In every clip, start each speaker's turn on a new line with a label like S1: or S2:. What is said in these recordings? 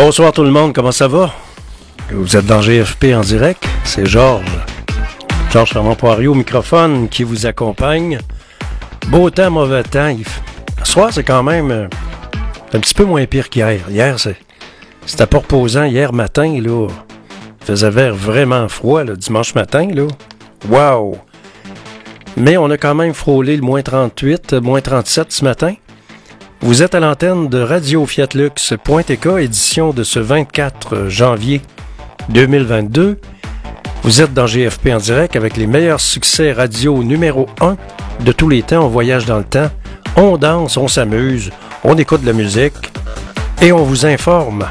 S1: Bonsoir tout le monde, comment ça va? Vous êtes dans GFP en direct, c'est Georges Fermand-Poirier au microphone qui vous accompagne. Beau temps, mauvais temps. Ce soir, c'est quand même un petit peu moins pire qu'hier. Hier, c'était pas reposant. Hier matin, là, il faisait vraiment froid, là, dimanche matin, là. Wow! Mais on a quand même frôlé le moins 38, moins 37 ce matin. Vous êtes à l'antenne de Radio Fiat Lux.tk, édition de ce 24 janvier 2022. Vous êtes dans GFP en direct avec les meilleurs succès radio numéro 1 de tous les temps. On voyage dans le temps, on danse, on s'amuse, on écoute de la musique et on vous informe.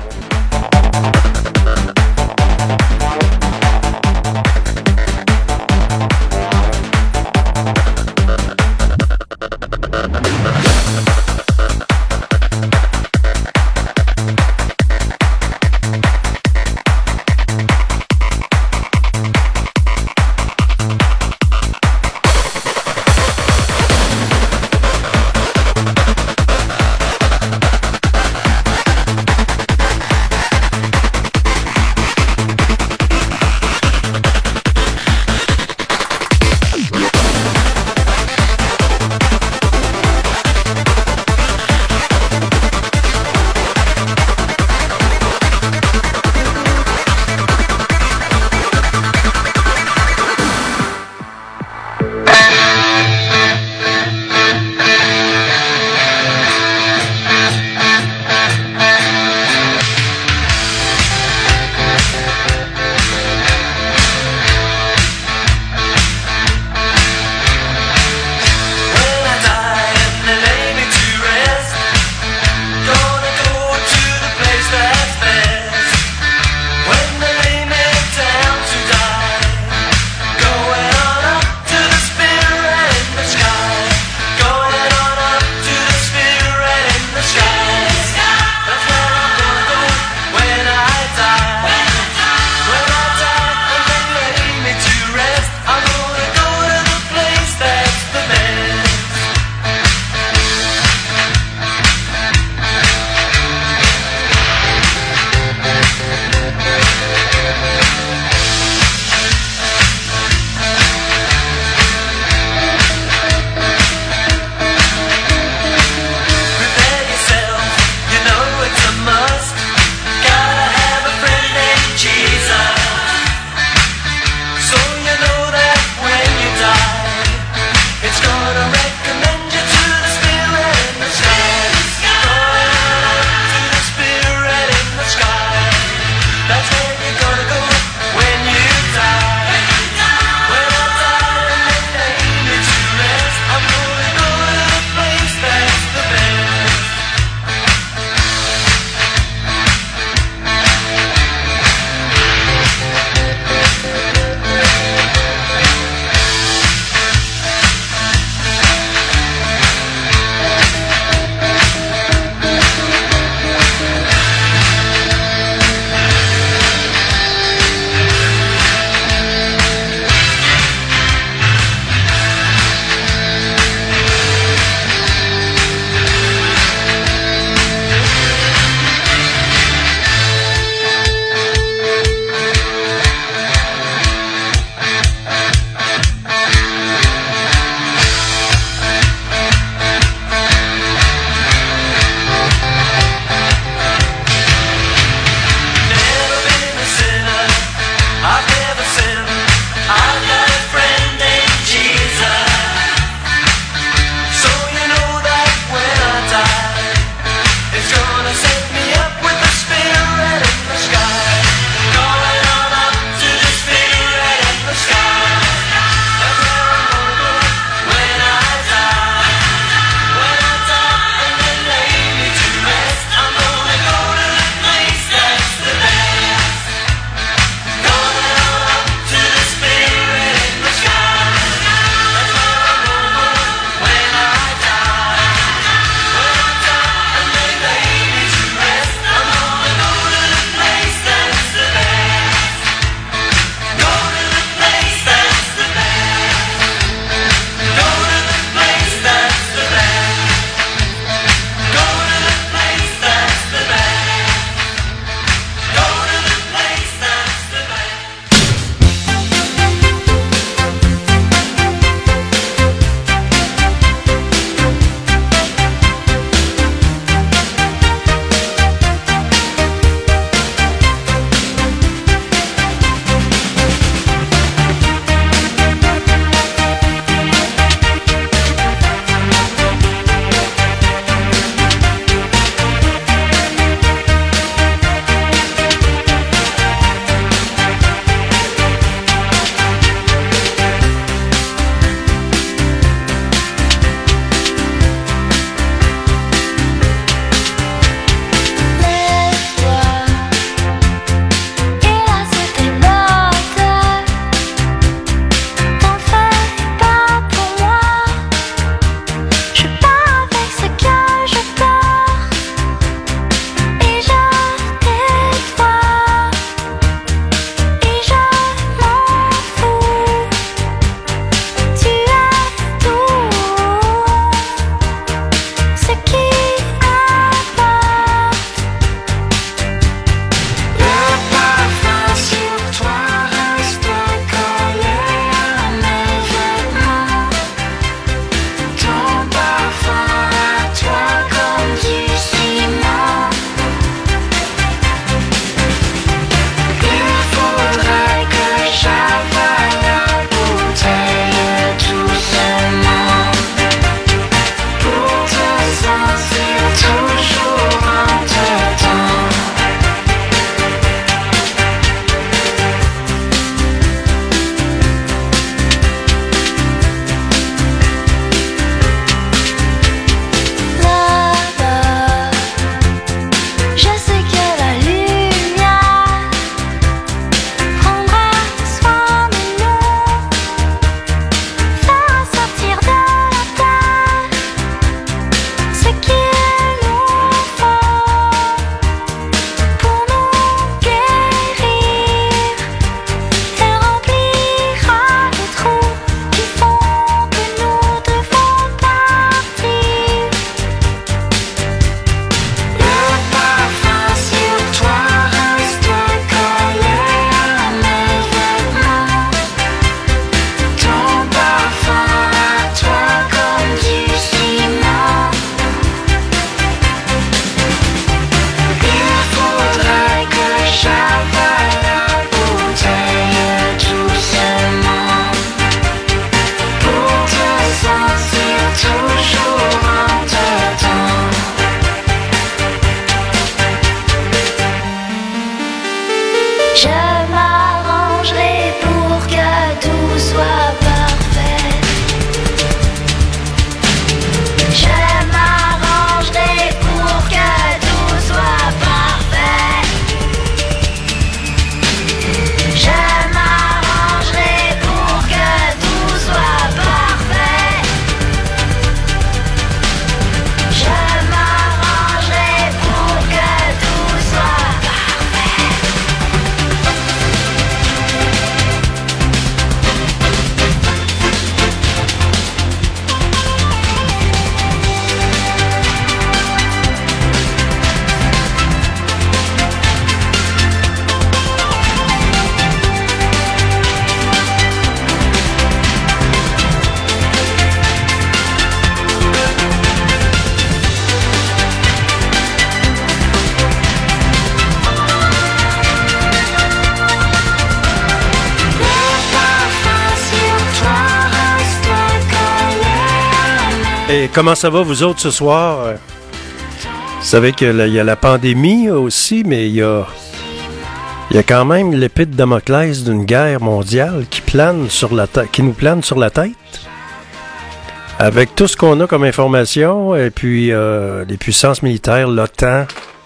S1: Et comment ça va, vous autres, ce soir? Vous savez qu'il y a la pandémie aussi, mais il y a quand même l'épée de Damoclès d'une guerre mondiale qui nous plane sur la tête. Avec tout ce qu'on a comme information, et puis les puissances militaires, l'OTAN.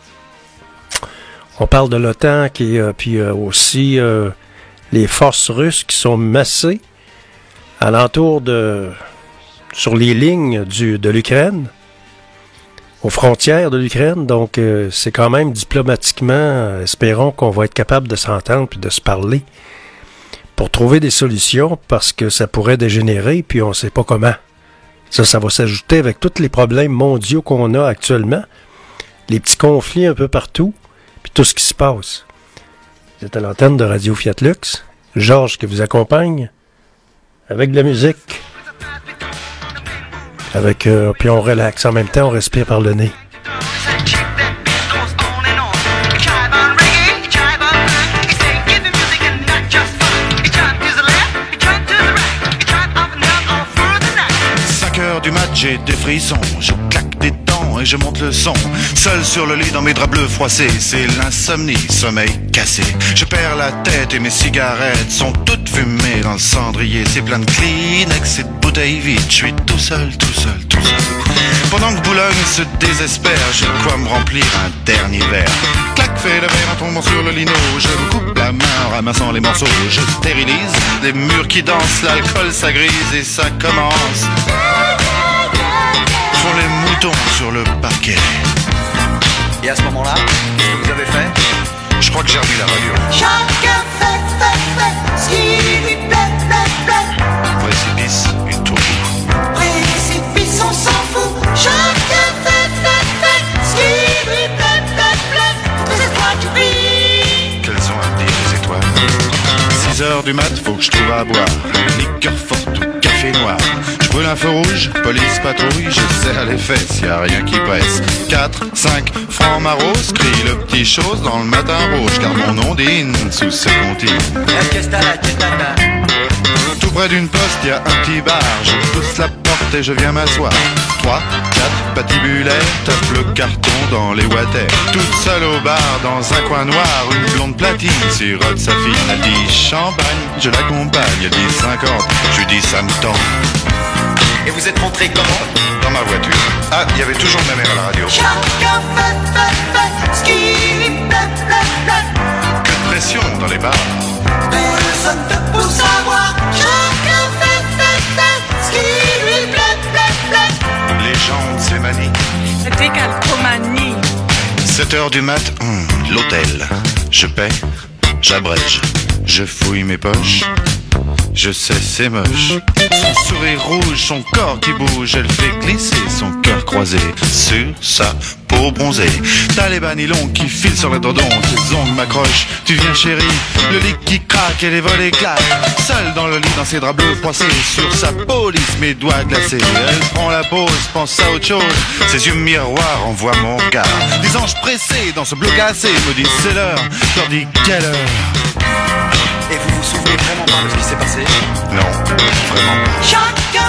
S1: On parle de l'OTAN, puis aussi les forces russes qui sont massées alentour sur les lignes de l'Ukraine, aux frontières de l'Ukraine. Donc, c'est quand même diplomatiquement, espérons qu'on va être capable de s'entendre puis de se parler pour trouver des solutions, parce que ça pourrait dégénérer, puis on ne sait pas comment. Ça va s'ajouter avec tous les problèmes mondiaux qu'on a actuellement, les petits conflits un peu partout, puis tout ce qui se passe. C'est à l'antenne de Radio Fiat Lux, Georges qui vous accompagne avec de la musique. Puis on relaxe. En même temps, on respire par le nez.
S2: Du match, j'ai des frissons, je claque des dents et je monte le son. Seul sur le lit dans mes draps bleus froissés, c'est l'insomnie, sommeil cassé. Je perds la tête et mes cigarettes sont toutes fumées dans le cendrier. C'est plein de Kleenex et de bouteilles vides, je suis tout seul. Pendant que Boulogne se désespère, j'ai de quoi me remplir un dernier verre. Clac, fait le verre en tombant sur le lino. Je me coupe la main en ramassant les morceaux. Je stérilise les murs qui dansent, l'alcool ça grise et ça commence. Font les moutons sur le parquet.
S3: Et à ce moment-là, qu'est-ce que vous avez fait?
S2: Je crois que j'ai remis la radio.
S4: Chacun fait ce qui lui plaît.
S2: Précipice, une tour.
S4: Précipice, on s'en fout. Chacun fait ce qui lui plaît. Toutes les étoiles qui brillent.
S2: Quelles sont à dire les étoiles? 6h du mat, faut que je trouve à boire. Liqueur forte ou café noir. Je brûle un feu rouge, police patrouille, je serre les fesses, y a rien qui presse. 4, 5, francs maros, crie le petit chose dans le matin rouge, car mon ondine sous ses comptines. Tout près d'une poste, y a un petit bar, je pousse la porte et je viens m'asseoir. 3, 4, patibulaire, tape le carton dans les water. Toute seule au bar, dans un coin noir, une blonde platine sirote sa fille. Elle dit champagne, je l'accompagne, elle dit 50, je lui dis ça me tend.
S3: Et vous êtes rentré comment?
S2: Dans ma voiture. Ah, il y avait toujours ma mère à la radio.
S4: Chacun fait ce qui lui plaît.
S2: Que de pression dans les bars.
S4: Personne ne pousse à voir. Chacun fait ce qui lui plaît.
S2: Les gens de ces manies.
S5: C'était calcomanie.
S2: 7h du mat, l'hôtel. Je paie, j'abrège, je fouille mes poches. Je sais, c'est moche. Son sourire rouge, son corps qui bouge, elle fait glisser son cœur croisé sur sa peau bronzée. T'as les bas nylons qui filent sur les dodons, ses ongles m'accrochent. Tu viens chérie, le lit qui craque et les volets claquent. Seule dans le lit, dans ses draps bleus froissés, sur sa peau lisse, mes doigts glacés. Elle prend la pause, pense à autre chose. Ses yeux miroirs envoient mon regard. Des anges pressés dans ce bleu glacé me disent c'est l'heure. Je leur dis quelle heure.
S3: Et vous vous souvenez vraiment pas de ce qui s'est passé?
S2: Non, vraiment pas.
S4: Chacun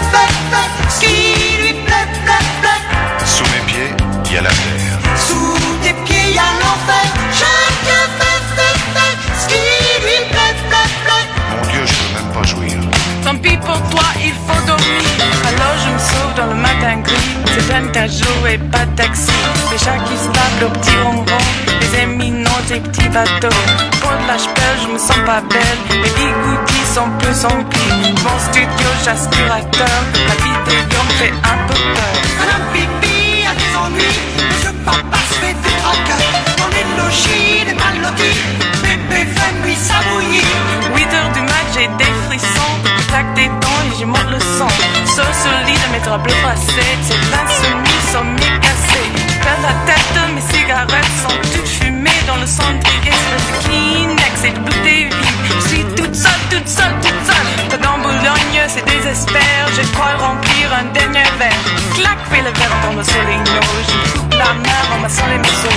S4: fait ce qui lui plaît.
S2: Sous mes pieds, il y a la terre.
S4: Sous tes pieds, y a l'enfer. Chacun fait ce qui lui plaît.
S2: Mon Dieu, je peux même pas jouir.
S5: Tant pis pour toi, il faut dormir. Alors je me sauve dans le matin gris. C'est un cajou et pas de taxi. Les chats qui se tapent au petit ronron. Les éminents des petits bateaux. Pour de la ch'pelle, je me sens pas belle. Les bigoudis sont plus emplis. Mon studio, j'aspirateur. La vidéo me fait un peu peur.
S4: Madame Pipi a des ennuis. Monsieur Papa se fait des tracas. Dans les logis, les mal lotis. Bébé fait nuit sabouillie.
S5: 8h du mat, j'ai des frissons. Je claque des dents et je monte le son. Sur ce lit de mes draps bleus froissés. C'est l'insomnie, sommeil cassé. Je perds la tête, mes cigarettes sont toutes fumées dans le cendrier. C'est le Kleenex et de bouteilles vides. Je suis toute seule. Dans Boulogne, c'est désespère. J'ai de quoi remplir un dernier verre. Clac, fais le verre dans le solino. Je coupe la main en massant les morceaux.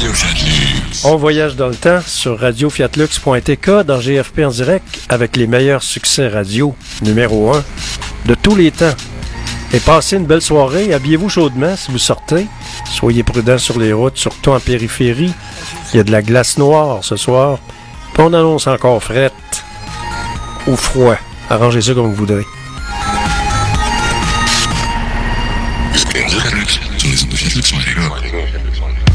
S6: Radio Fiat-Lux.
S1: On voyage dans le temps sur radiofiatlux.tk dans GFP en direct avec les meilleurs succès radio numéro 1 de tous les temps. Et passez une belle soirée, habillez-vous chaudement si vous sortez. Soyez prudents sur les routes, surtout en périphérie. Il y a de la glace noire ce soir. Puis on annonce encore frette ou froid. Arrangez ça comme vous voudrez.
S6: Radio Fiat-Lux sur les ondes de Fiat-Lux.tk.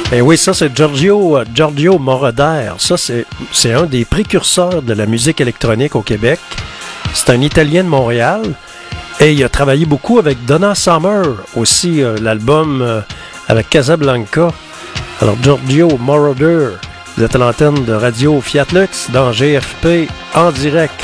S1: Ben oui, ça c'est Giorgio Moroder. Ça c'est un des précurseurs de la musique électronique au Québec. C'est un Italien de Montréal et il a travaillé beaucoup avec Donna Summer aussi, l'album avec Casablanca. Alors Giorgio Moroder, vous êtes à l'antenne de Radio Fiat Lux dans GFP en direct.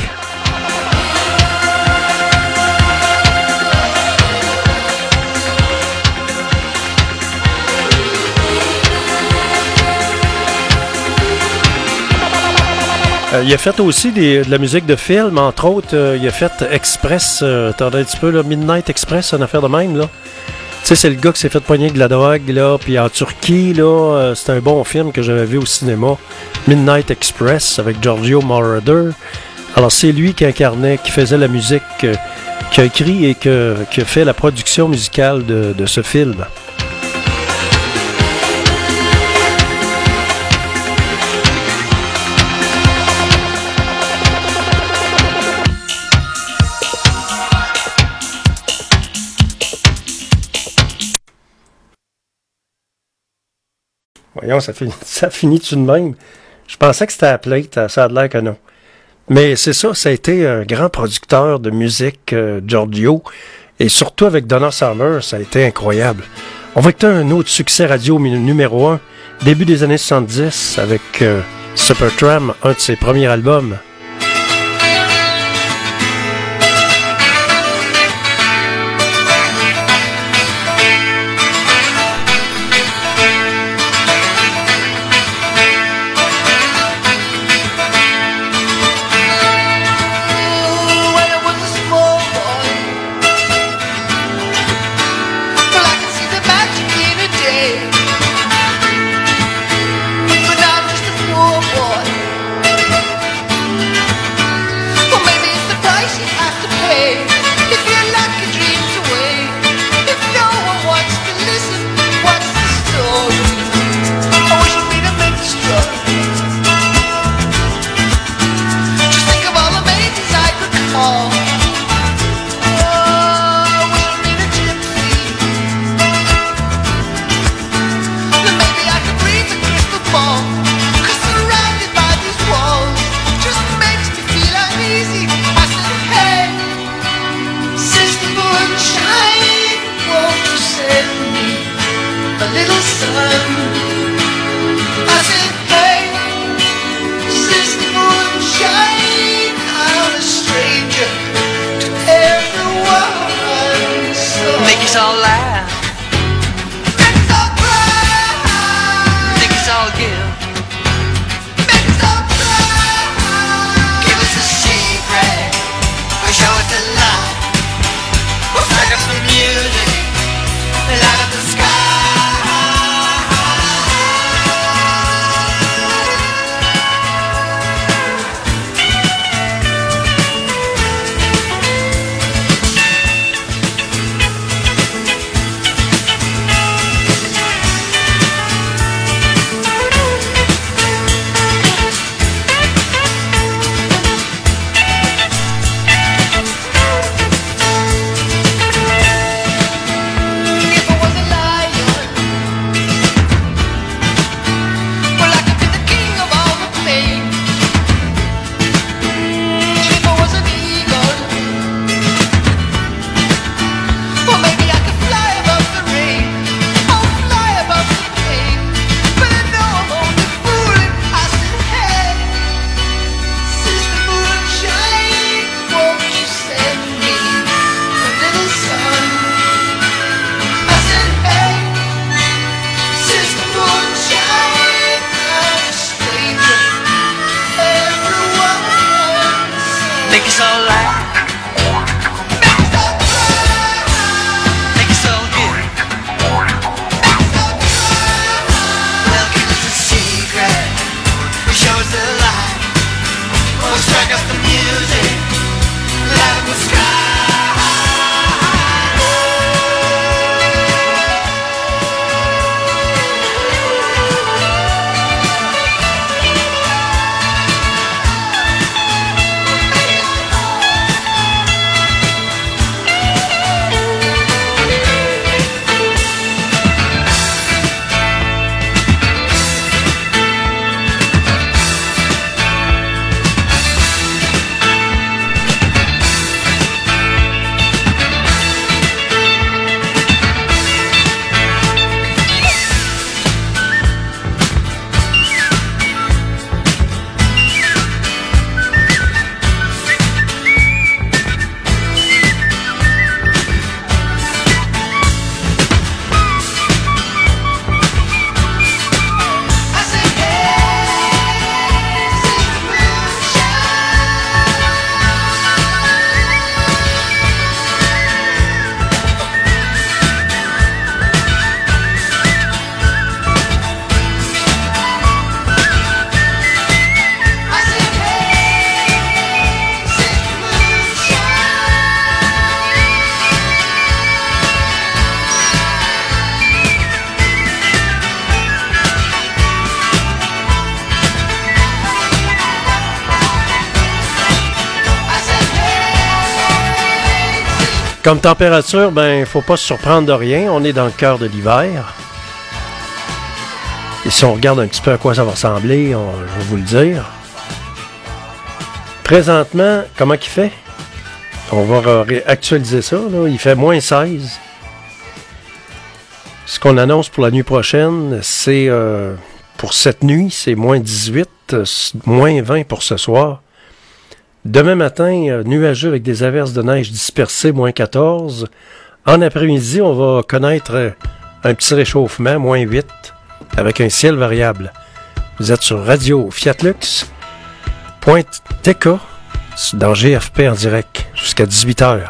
S1: Il a fait aussi de la musique de film, entre autres. Il a fait Express, attendez un petit peu, là, Midnight Express, une affaire de même, là. Tu sais, c'est le gars qui s'est fait poigner avec de la drogue, là, puis en Turquie, là, c'est un bon film que j'avais vu au cinéma, Midnight Express, avec Giorgio Moroder. Alors, c'est lui qui incarnait, qui faisait la musique, qui a écrit et qui a fait la production musicale de ce film. Voyons, ça finit tout de même. Je pensais que c'était à plate, ça a l'air que non. Mais c'est ça a été un grand producteur de musique, Giorgio, et surtout avec Donna Summer, ça a été incroyable. On va écouter un autre succès radio numéro 1, début des années 70, avec Supertramp, un de ses premiers albums. Comme température, ben, faut pas se surprendre de rien. On est dans le cœur de l'hiver. Et si on regarde un petit peu à quoi ça va ressembler, je vais vous le dire. Présentement, comment il fait? On va actualiser ça. Là. Il fait moins 16. Ce qu'on annonce pour la nuit prochaine, c'est pour cette nuit, c'est moins 18, moins 20 pour ce soir. Demain matin, nuageux avec des averses de neige dispersées, moins 14. En après-midi, on va connaître un petit réchauffement, moins 8, avec un ciel variable. Vous êtes sur Radio Fiatlux, .tk, dans GFP en direct, jusqu'à 18h.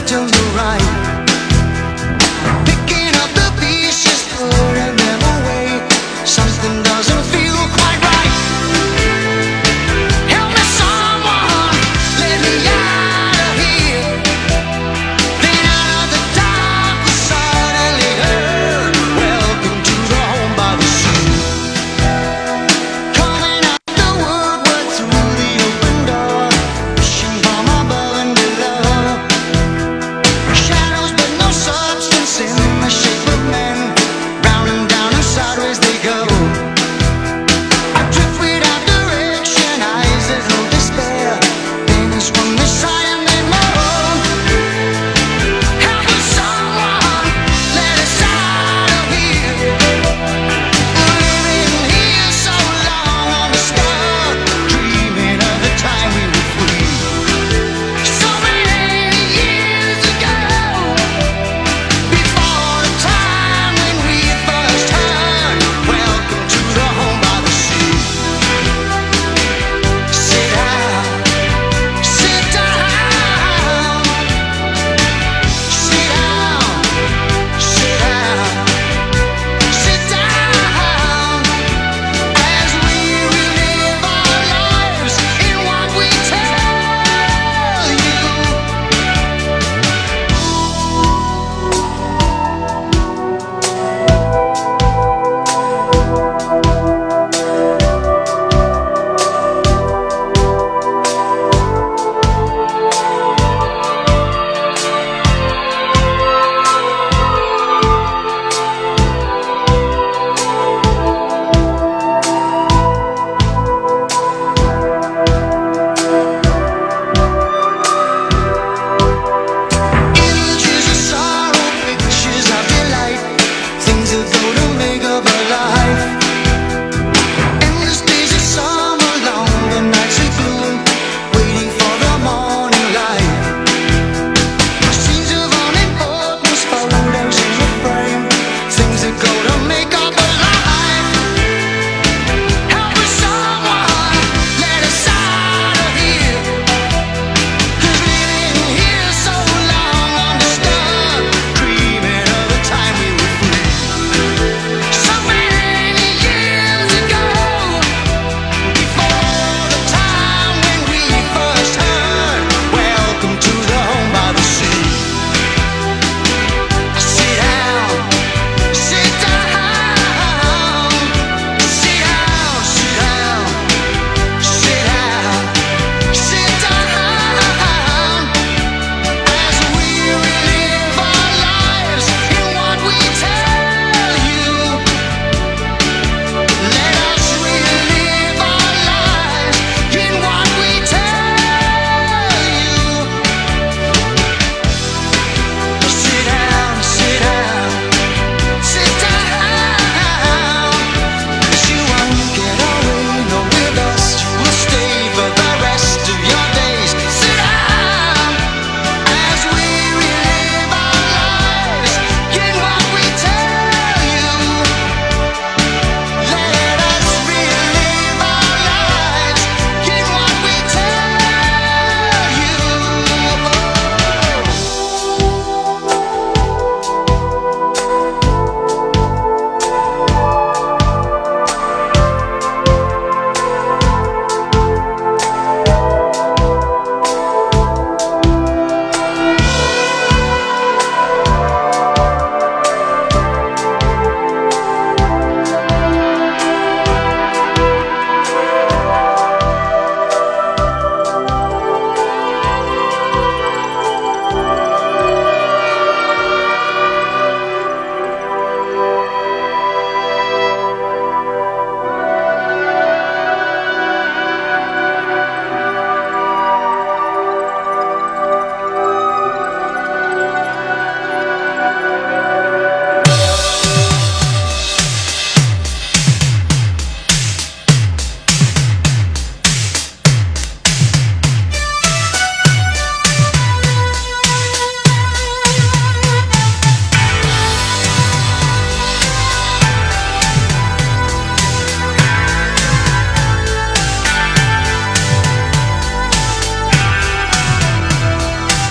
S4: to the right, picking up the pieces, putting them away. Something doesn't feel quite right. Help me, someone, let me out of here. Then out of the dark we suddenly heard, welcome to the home by the sea. Coming out the woodwork through the open door, wishing from above and below. Shadow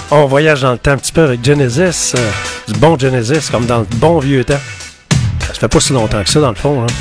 S1: On voyage dans le temps un petit peu avec Genesis, du bon Genesis, comme dans le bon vieux temps. Ça fait pas si longtemps que ça, dans le fond. Hein.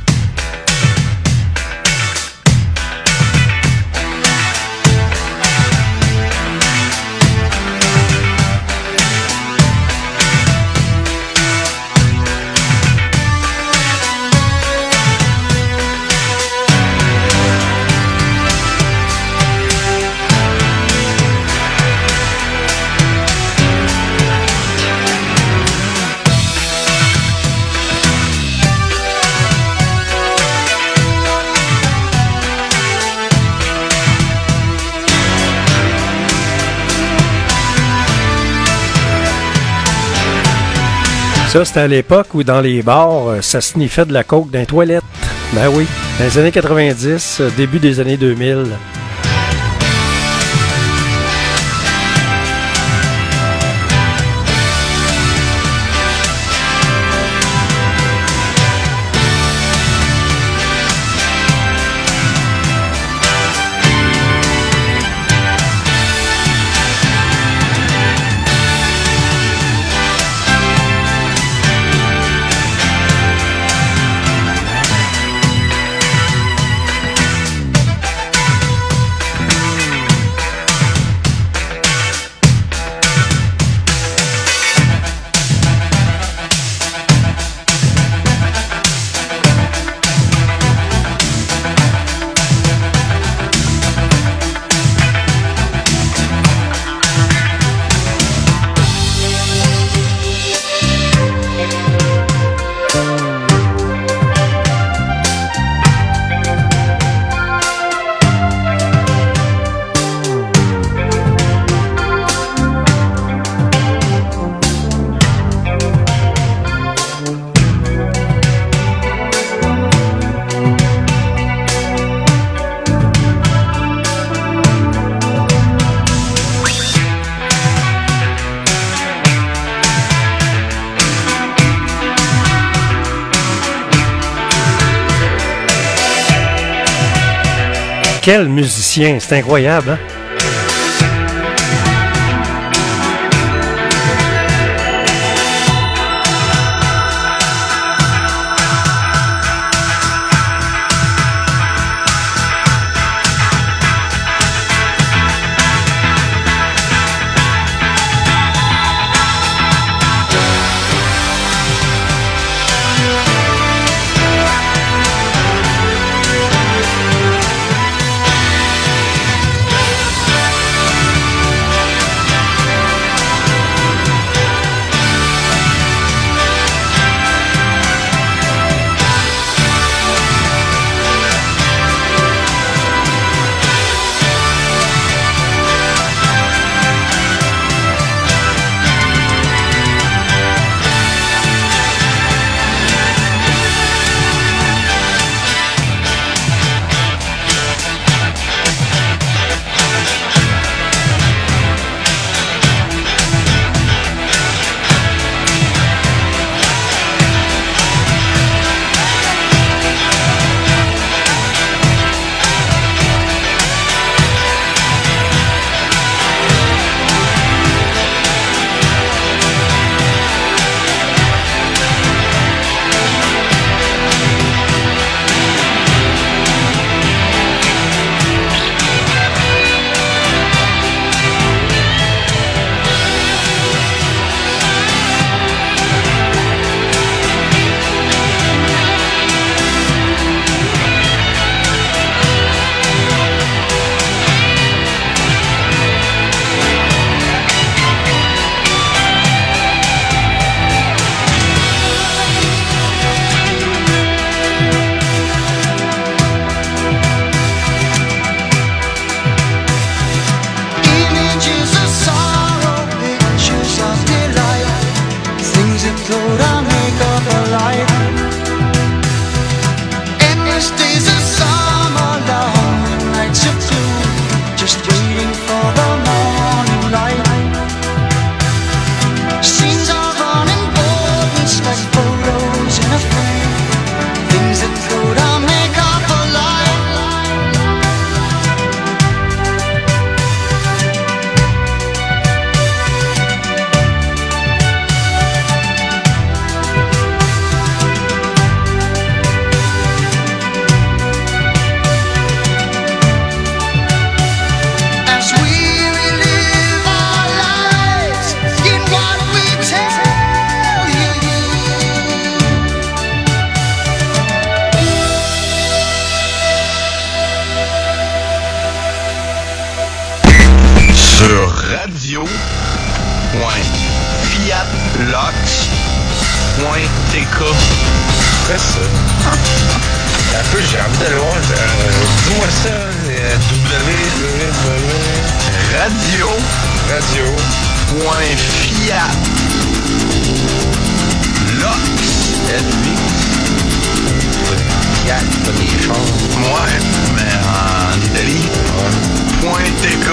S1: Ça, c'était à l'époque où dans les bars, ça sniffait de la coke dans les toilettes. Ben oui, dans les années 90, début des années 2000. Quel musicien, c'est incroyable, hein?
S7: Point Fiat Lux. Point TK.
S8: Quoi ça? Un peu, j'ai envie d'aller voir. Dis-moi ça.
S7: Radio. Point Fiat Lux.
S8: LV. Fiat, pas des chars.
S7: Ouais, mais en Italie. Point TK.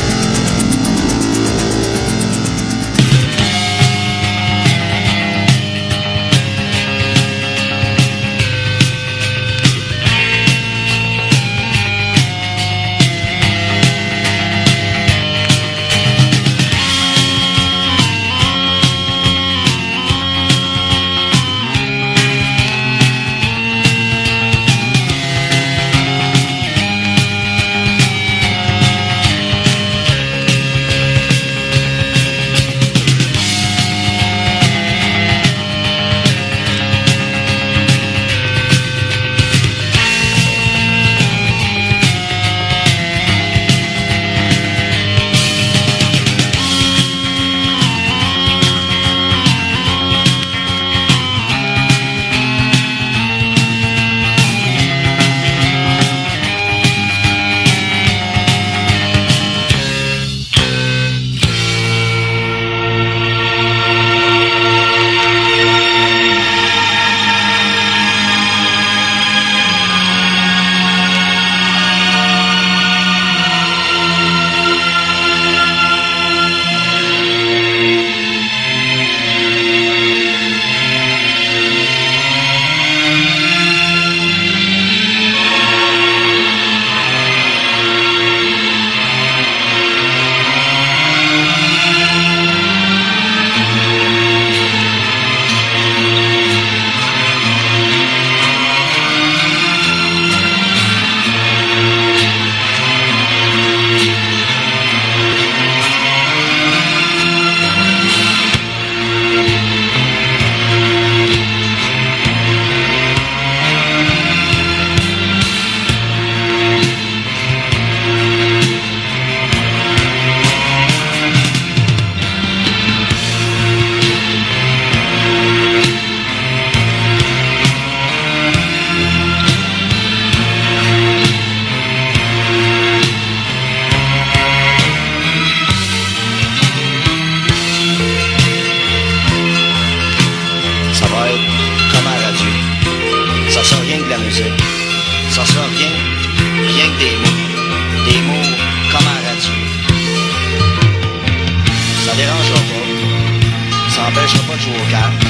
S3: empêchera pas de jouer au calme.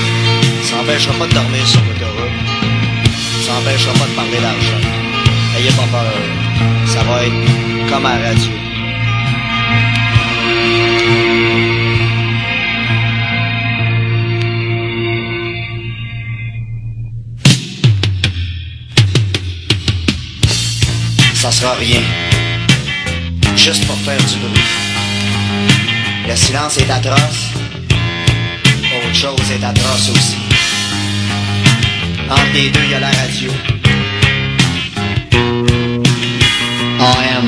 S3: Ça empêchera pas de dormir sur l'autoroute. Ça empêchera pas de parler d'argent. Ayez pas peur. Ça va être comme à la radio. Ça sera rien. Juste pour faire du bruit. Le silence est atroce. Autre chose est atroce aussi. Entre les deux, il y a la radio. AM.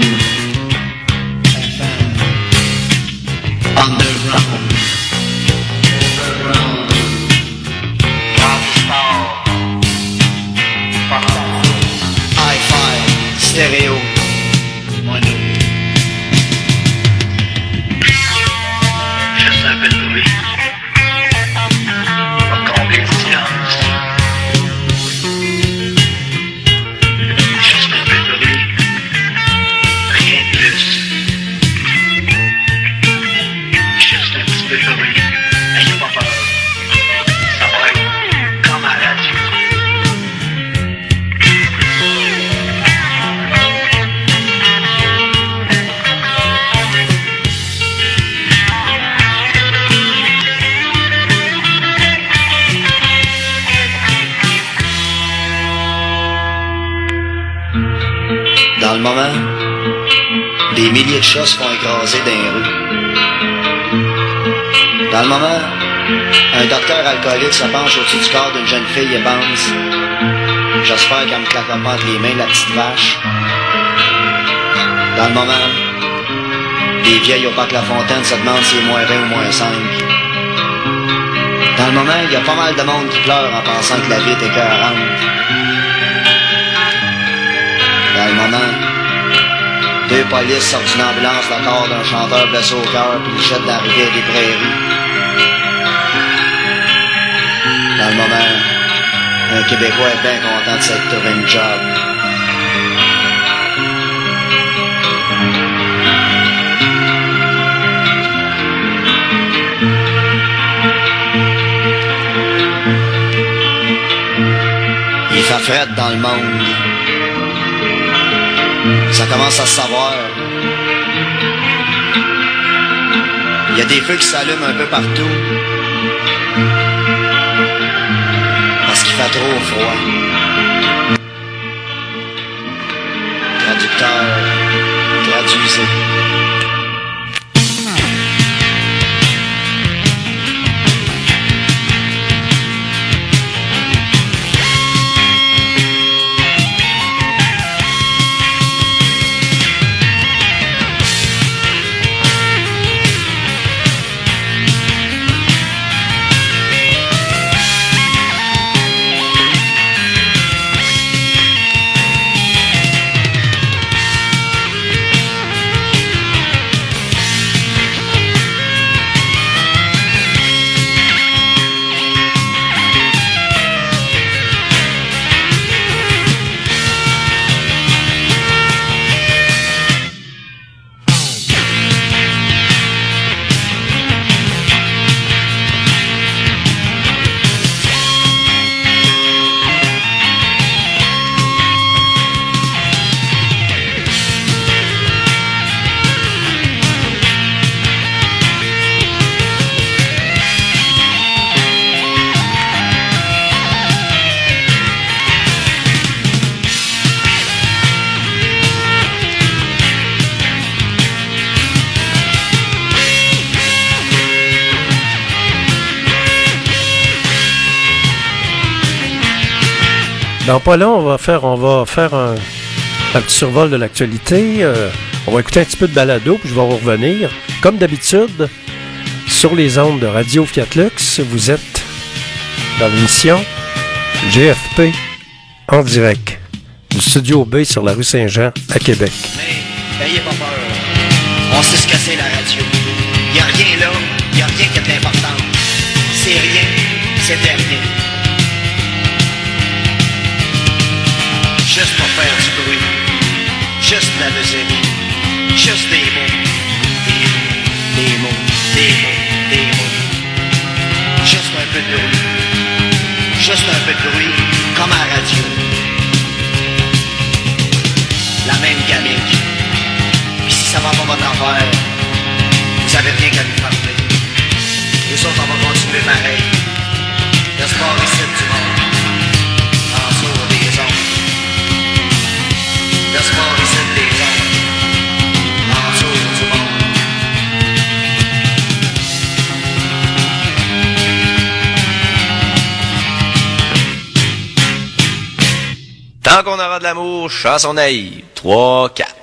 S3: FM. Underground. Overground. Transistor. Hi-Fi. Stéréo. Mono. Juste un peu de bruit. Pas combler le silence. Juste un peu de bruit. Rien de plus. Juste un petit peu de bruit. Ayez pas peur. Ça va être comme à la radio. Dans le moment, des milliers de chats se font écraser dans les rues. Dans le moment, un docteur alcoolique se penche au-dessus du corps d'une jeune fille et pense « J'espère qu'elle me claquera pas entre les mains la petite vache. » Dans le moment, Les vieilles au parc La Fontaine se demandent si c'est moins 20 ou moins 5. Dans le moment, il y a pas mal de monde qui pleure en pensant que la vie est écœurante. Dans le moment, 2 polices sortent d'une ambulance le corps d'un chanteur blessé au cœur puis le jettent dans la rivière des Prairies. Dans le moment, un Québécois est bien content de s'être trouvé une job. Il fait fret dans le monde. Ça commence à se savoir. Il y a des feux qui s'allument un peu partout. Parce qu'il fait trop froid. Traducteur, traduisez.
S1: Dans pas long, on va faire un petit survol de l'actualité. On va écouter un petit peu de balado, puis je vais revenir. Comme d'habitude, sur les ondes de Radio Fiat Lux, vous êtes dans l'émission GFP en direct du Studio B sur la rue Saint-Jean à Québec.
S3: Mais ayez pas peur. On sait ce que c'est la radio. Y a rien là, y a rien qui est important. C'est rien, c'était rien. Juste pour faire du bruit, juste de la musique, juste des mots, des mots, des mots, des mots. Juste un peu de bruit, juste un peu de bruit, comme à la radio. La même gamique. Puis si ça va pas votre affaire, vous avez rien qu'à nous parler. Nous autres, on va continuer pareil. Le sport ici du monde, en dessous des ondes. Le sport ici des ondes, en dessous du monde.
S9: Tant qu'on aura de l'amour, chasse son aïe. 3, 4.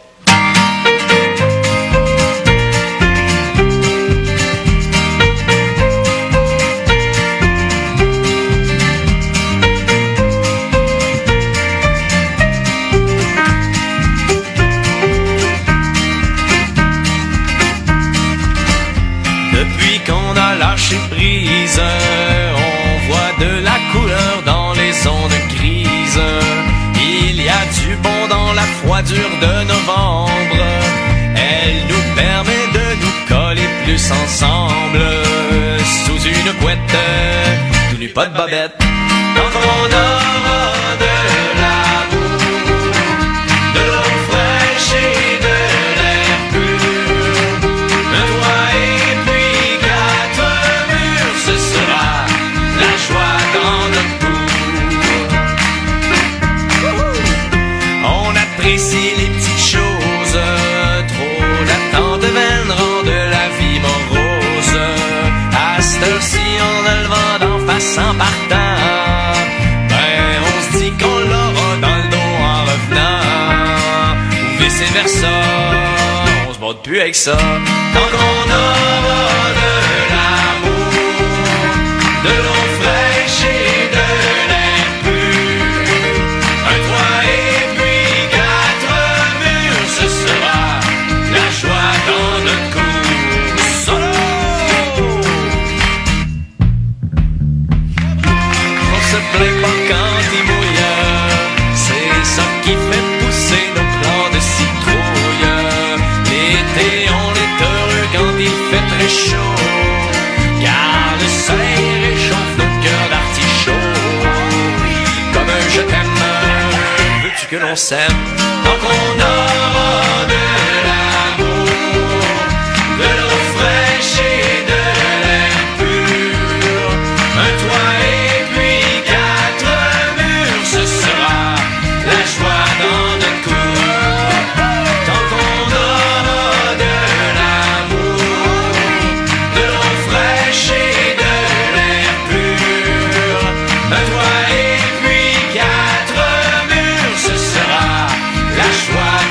S10: Depuis qu'on a lâché prise, on voit de la couleur dans les ondes grises. Il y a du bon dans la froidure de novembre. Elle nous permet de nous coller plus ensemble. Sous une couette, tout nu pas de bobette. Quand on aura de l'amour, de l'eau fraîche et de l'air pur, un toit et puis 4 murs, ce sera la joie dans notre cour. On apprécie les petites choses, trop d'attente vaine rend de la vie morose. À cette heure-ci, on a le vent d'en face en partant. Ben, on se dit qu'on l'aura dans le dos en revenant. Ou vice versa, on se bat depuis plus avec ça. Tant qu'on aura de l'amour, de l'eau fraîche et de l'air pur, un toit et puis 4 murs, ce sera la joie dans notre cour. Solo! On se plaint pas quand il mouille, c'est ça qui fait pousser nos plants de citrouille. L'été on est heureux quand il fait très chaud, car le soleil réchauffe nos cœurs d'artichaut. Comme un je t'aime, veux-tu que l'on s'aime? Tant qu'on aura de l'amour, de l'eau fraîche et de l'air pur, un toit et puis 4 murs, ce sera la joie dans notre cour. Tant qu'on aura de l'amour, de l'eau fraîche et de l'air pur, un toit et puis 4 murs, ce sera la joie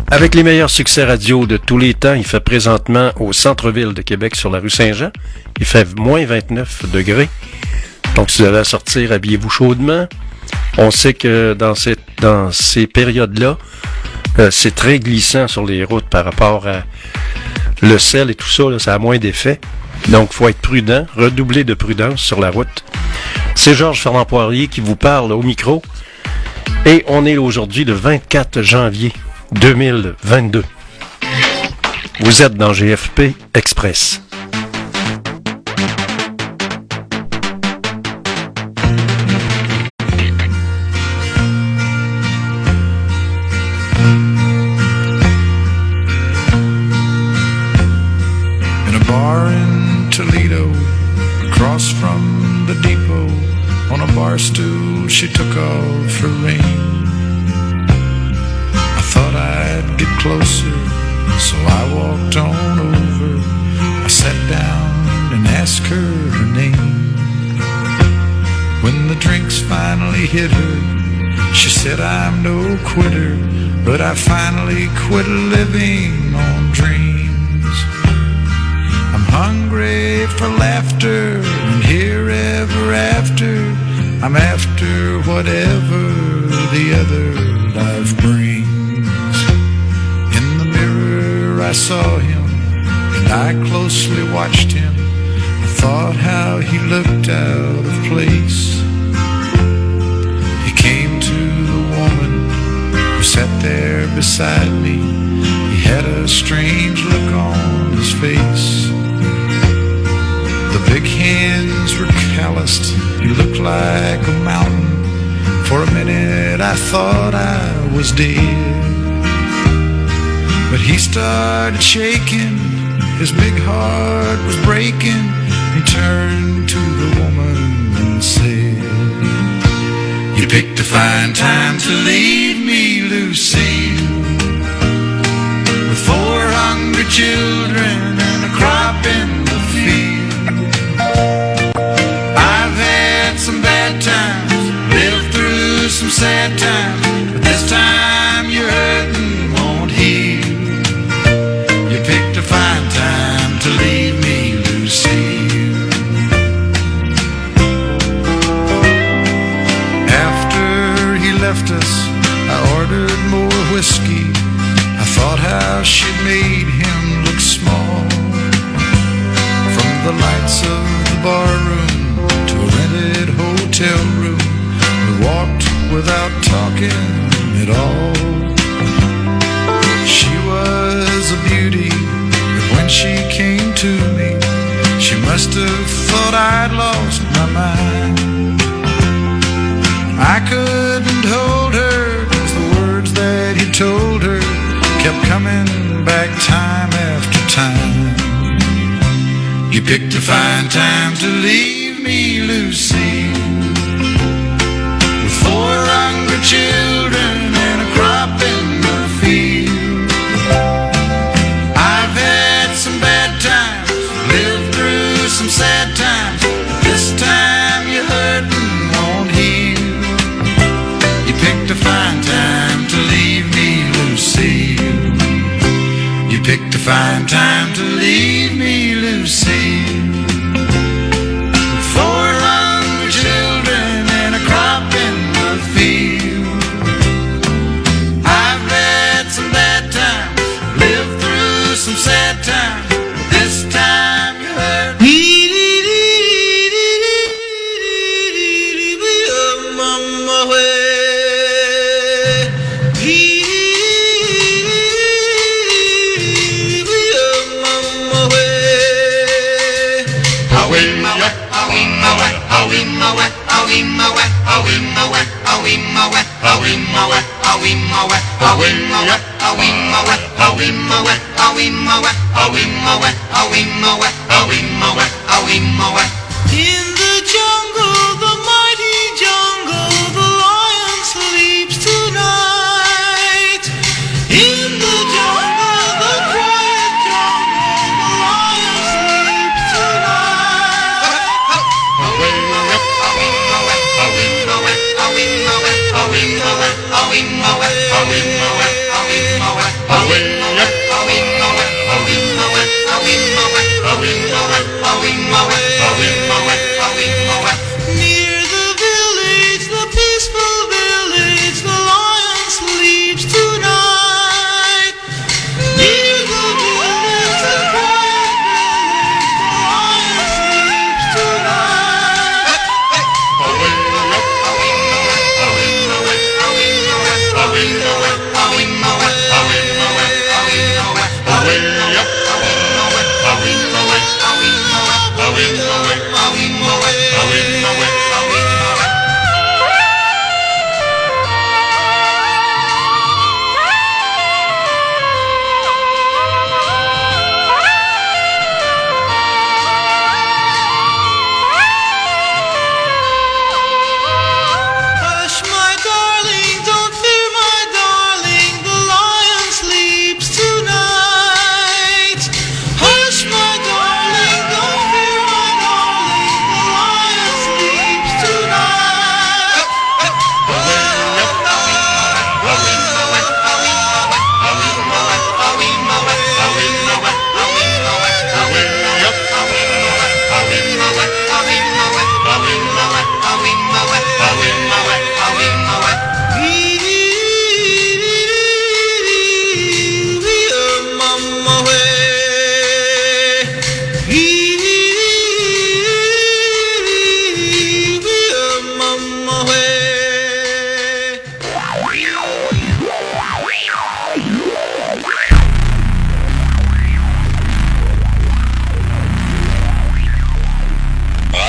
S1: Avec les meilleurs succès radio de tous les temps, il fait présentement au centre-ville de Québec sur la rue Saint-Jean. Il fait moins 29 degrés. Donc, si vous avez à sortir, habillez-vous chaudement. On sait que dans ces périodes-là, c'est très glissant sur les routes par rapport à le sel et tout ça, là, ça a moins d'effet. Donc, il faut être prudent, redoubler de prudence sur la route. C'est Georges Fernand Poirier qui vous parle au micro. Et on est aujourd'hui le 24 janvier 2022. Vous êtes dans GFP Express.
S11: In a bar in Toledo, across from the depot, on a bar stool she took off her ring. Thought I'd get closer, so I walked on over. I sat down and asked her name. When the drinks finally hit her, she said I'm no quitter, but I finally quit living on dreams. I'm hungry for laughter, and here ever after, I'm after whatever the other life brings. I saw him, and I closely watched him. I thought how he looked out of place. He came to the woman who sat there beside me. He had a strange look on his face. The big hands were calloused. He looked like a mountain. For a minute I thought I was dead. But he started shaking, his big heart was breaking. He turned to the woman and said, "You picked a fine time to leave me, Lucille, with 4 hungry children and a crop in the field. I've had some bad times, lived through some sad times, but this time you're hurting won't heal. Picked a fine time to leave me, Lucille." After he left us, I ordered more whiskey. I thought how she'd made him look small. From the lights of the bar room to a rented hotel room, we walked without talking at all. She was a beauty, but when she came to me, she must have thought I'd lost my mind. I couldn't hold her, 'cause the words that he told her kept coming back time after time. You picked a fine time to leave me, Lucille, with 4 hungry children and a crop in the field. I've had some bad times, lived through some sad times, but this time you're hurting won't heal. You picked a fine time to leave me, Lucille. You picked a fine time to leave me, Lucille, with 4 hungry children and a crop in the field. I've had some bad times, lived through some sad times, but this time you hurt me.
S4: In the jungle, the mighty jungle, the lion sleeps tonight. In the jungle, the quiet jungle, the lion sleeps tonight.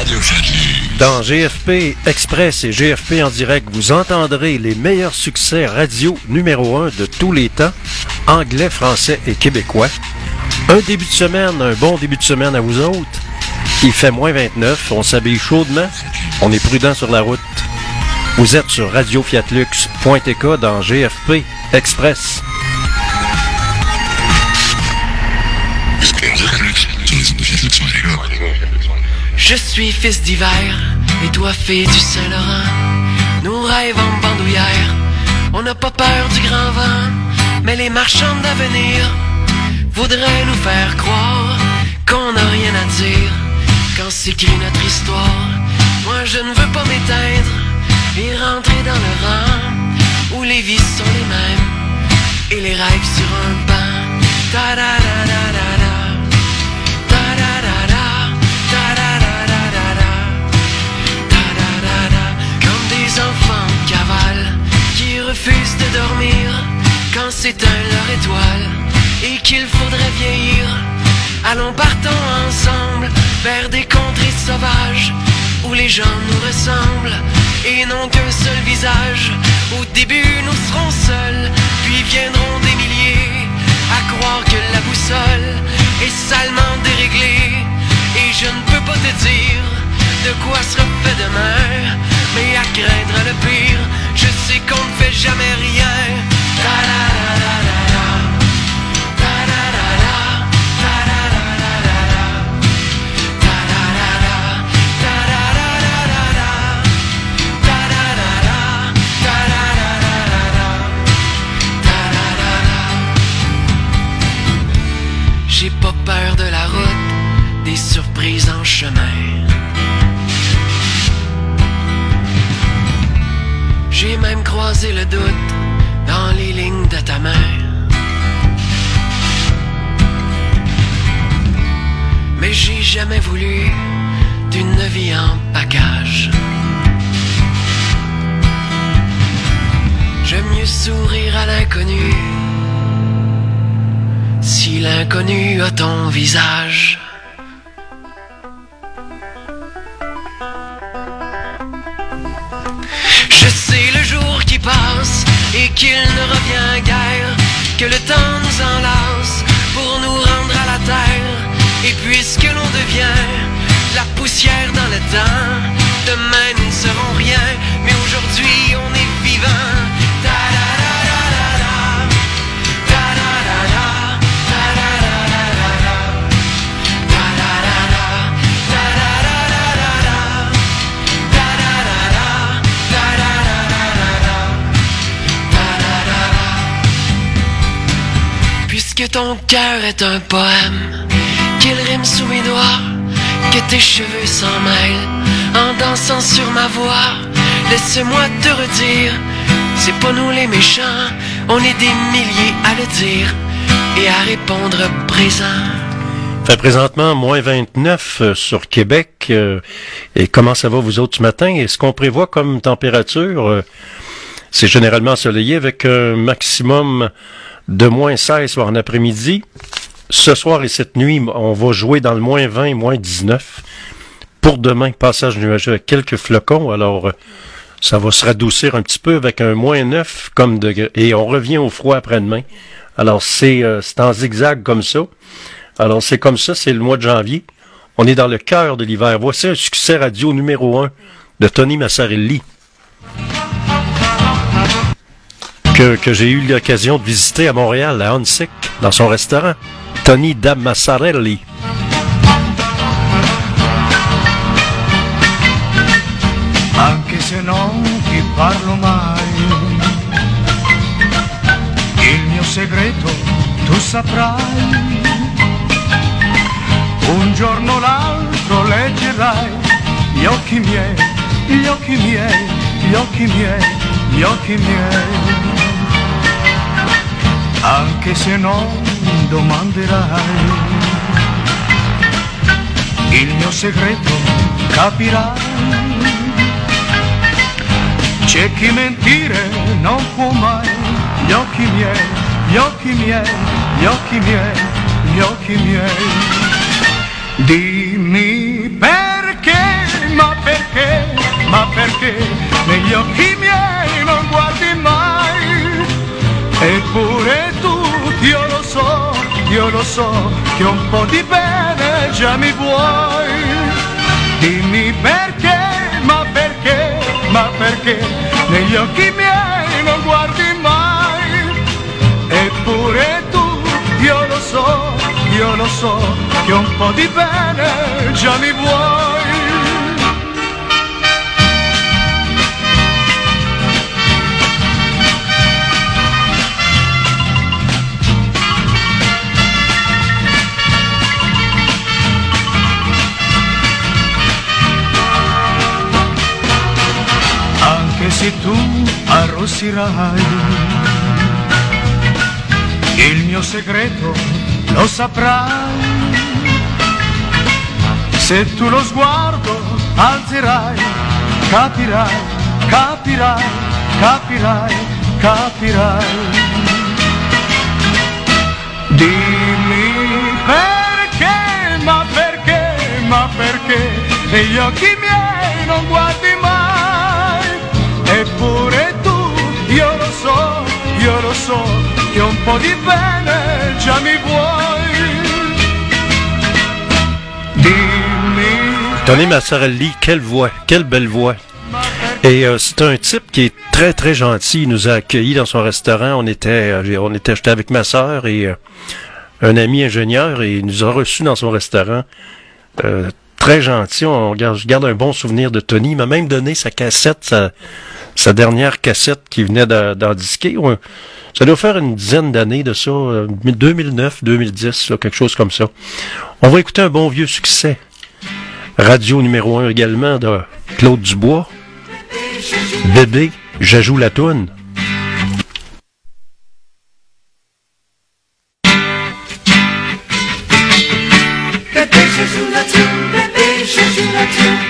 S1: Dans GFP Express et GFP en direct, vous entendrez les meilleurs succès radio numéro 1 de tous les temps, anglais, français et québécois. Un début de semaine, un bon début de semaine à vous autres. Il fait moins 29, on s'habille chaudement, on est prudent sur la route. Vous êtes sur radiofiatlux.tk dans GFP Express.
S10: Je suis fils d'hiver, et toi fille du Saint-Laurent. Nous rêvons en bandoulière, on n'a pas peur du grand vent. Mais les marchands d'avenir voudraient nous faire croire qu'on n'a rien à dire quand s'écrit notre histoire. Moi je ne veux pas m'éteindre et rentrer dans le rang où les vies sont les mêmes et les rêves sur un banc. Ta-da-da-da-da-da. Enfants cavales qui refusent de dormir quand s'éteint leur étoile et qu'il faudrait vieillir. Allons partons ensemble vers des contrées sauvages où les gens nous ressemblent et n'ont qu'un seul visage. Au début nous serons seuls, puis viendront des milliers à croire que la boussole est salement déréglée. Et je ne peux pas te dire de quoi sera fait demain, mais à craindre le pire, je sais qu'on ne fait jamais rien. Ta-da-da-da-da-da, ta-da-da-da, ta-da-da-da-da-da, ta-da-da-da, ta-da-da-da-da-da, ta-da-da-da-da-da, ta-da-da-da. J'ai pas peur de la route, des surprises en chemin. J'ai même croisé le doute dans les lignes de ta main. Mais j'ai jamais voulu d'une vie en package. J'aime mieux sourire à l'inconnu si l'inconnu a ton visage. Je sais le jour qui passe et qu'il ne revient guère, que le temps nous enlace pour nous rendre à la terre. Et puisque l'on devient la poussière dans le temps, demain nous ne serons rien, mais aujourd'hui on est vivant. Que ton cœur est un poème, qu'il rime sous mes doigts, que tes cheveux s'en mêlent en dansant sur ma voix. Laisse-moi te redire, c'est pas nous les méchants, on est des milliers à le dire et à répondre présent.
S1: Fait présentement moins 29 sur Québec. Et comment ça va vous autres ce matin? Et ce qu'on prévoit comme température, c'est généralement ensoleillé avec un maximum de moins 16 en après-midi. Ce soir et cette nuit, on va jouer dans le moins 20, moins 19. Pour demain, passage nuageux avec quelques flocons. Alors, ça va se radoucir un petit peu avec un moins 9 comme degré. Et on revient au froid après-demain. Alors, c'est en zigzag comme ça. Alors, c'est comme ça, c'est le mois de janvier. On est dans le cœur de l'hiver. Voici un succès radio numéro 1 de Tony Massarelli. Que j'ai eu l'occasion de visiter à Montréal, à Hunsick, dans son restaurant. Tony da Massarelli.
S11: Anche se non ti parlo mai, il mio segreto tu saprai. Un giorno o l'altro leggerai gli occhi miei, gli occhi miei, gli occhi miei, gli occhi miei. Anche se non domanderai, il mio segreto capirai. C'è chi mentire non può mai, gli occhi miei, gli occhi miei, gli occhi miei, gli occhi miei. Dimmi perché lo so che un po' di bene già mi vuoi. Dimmi perché, ma perché, ma perché negli occhi miei non guardi mai. Eppure tu, io lo so che un po' di bene già mi vuoi. Anche se tu arrossirai, il mio segreto lo saprai. Se tu lo sguardo alzerai, capirai, capirai, capirai, capirai. Dimmi perché, ma perché, ma perché negli occhi miei non guardi mai. Eppure tu, io lo so che un po' di bene già mi vuoi. Dimmi.
S1: Tony Massarelli, quelle voix, quelle belle voix. Et c'est un type qui est très très gentil. Il nous a accueillis dans son restaurant. J'étais avec ma sœur et un ami ingénieur et il nous a reçus dans son restaurant. Très gentil. Je garde un bon souvenir de Tony. Il m'a même donné sa cassette, sa dernière cassette qui venait d'en disquer. Ça doit faire une dizaine d'années de ça, 2009, 2010, là, quelque chose comme ça. On va écouter un bon vieux succès. Radio numéro 1 également de Claude Dubois. Bébé, j'ajoute la toune.
S4: Bébé, j'ajoute la toune, bébé, j'ajoute la toune.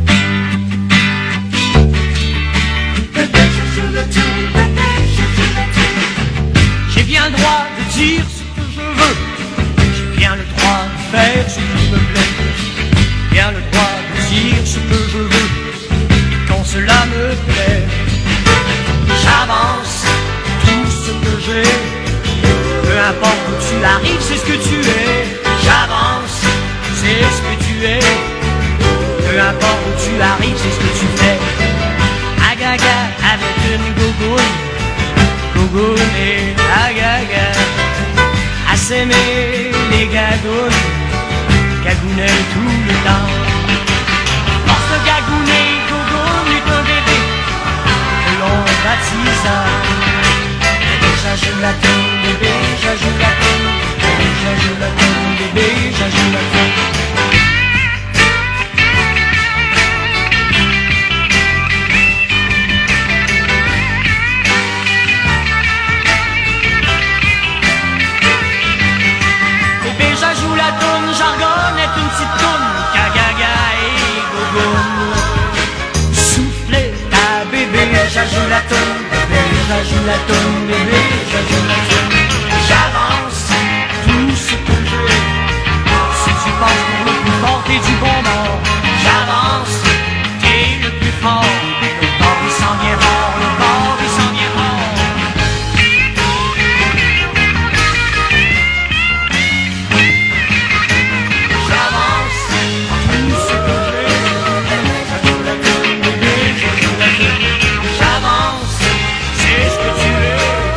S4: Bébé, j'ajoute la toune, bébé, j'ajoute la toune.
S10: J'ai bien le droit de dire ce que je veux. J'ai bien le droit de faire ce qui me plaît. Bien le droit de dire ce que je veux. Et quand cela me plaît, j'avance tout ce que j'ai. Peu importe où tu arrives, c'est ce que tu es. J'avance, c'est ce que tu es. Peu importe où tu arrives, c'est ce que tu fais. Agaga avec une gougoune, gougoune et agaga. À s'aimer les gagounes, gagounait tout le temps. Force de gagouner, gougoune est un bébé que l'on baptisa. Bébé, j'ajoute la toune, bébé, j'ajoute la toune. Bébé, j'ajoute la toune, bébé, j'ajoute la toune. Bébé, j'ajoute la toune, jargonne est une petite toune, cagaga et gogoune. Soufflez à bébé, j'ajoute la toune, bébé, j'ajoute la toune, bébé, j'ajoute la toune. J'avance tout ce que j'ai. Si tu penses pour le plus fort, t'es du bon bord. J'avance, t'es le plus fort. Le bord il s'en vient fort, le bord il s'en vient fort. J'avance tout ce que j'ai. J'ajoute la toune, bébé, j'ajoute la toune. J'avance, c'est ce que tu es.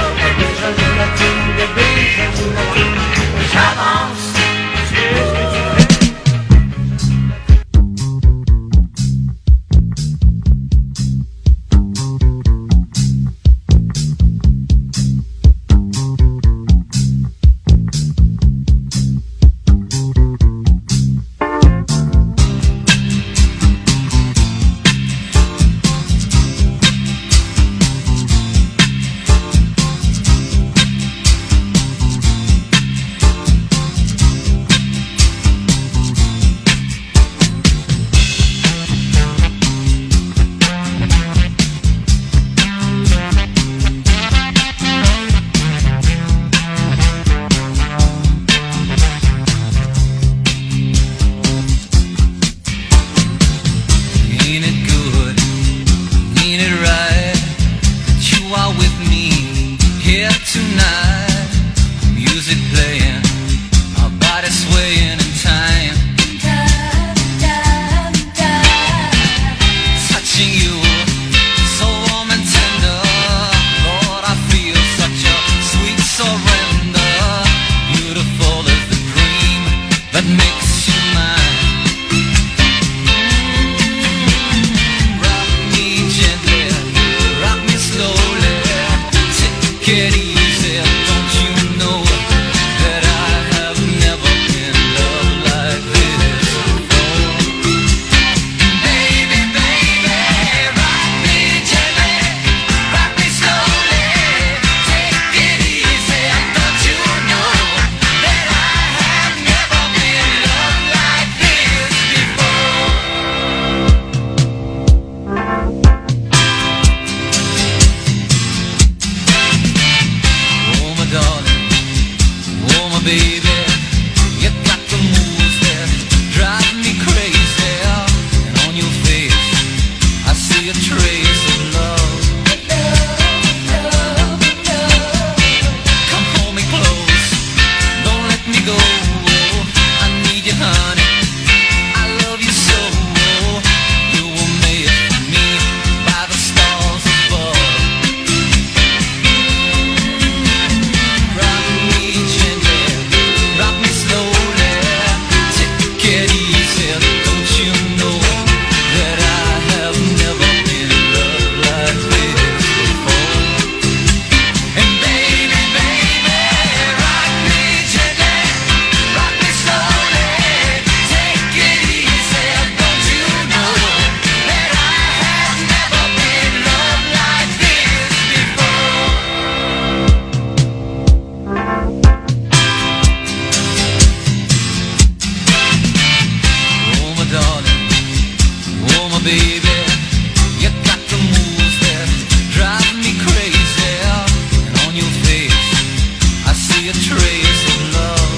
S11: baby. You got the moves that drive me crazy. And on your face, I see a trace of love.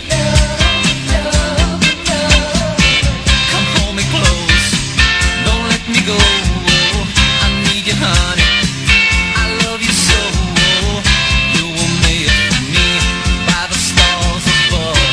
S11: Come hold me close, don't let me go. I need you, honey. I love you so. You were made for me by the stars above.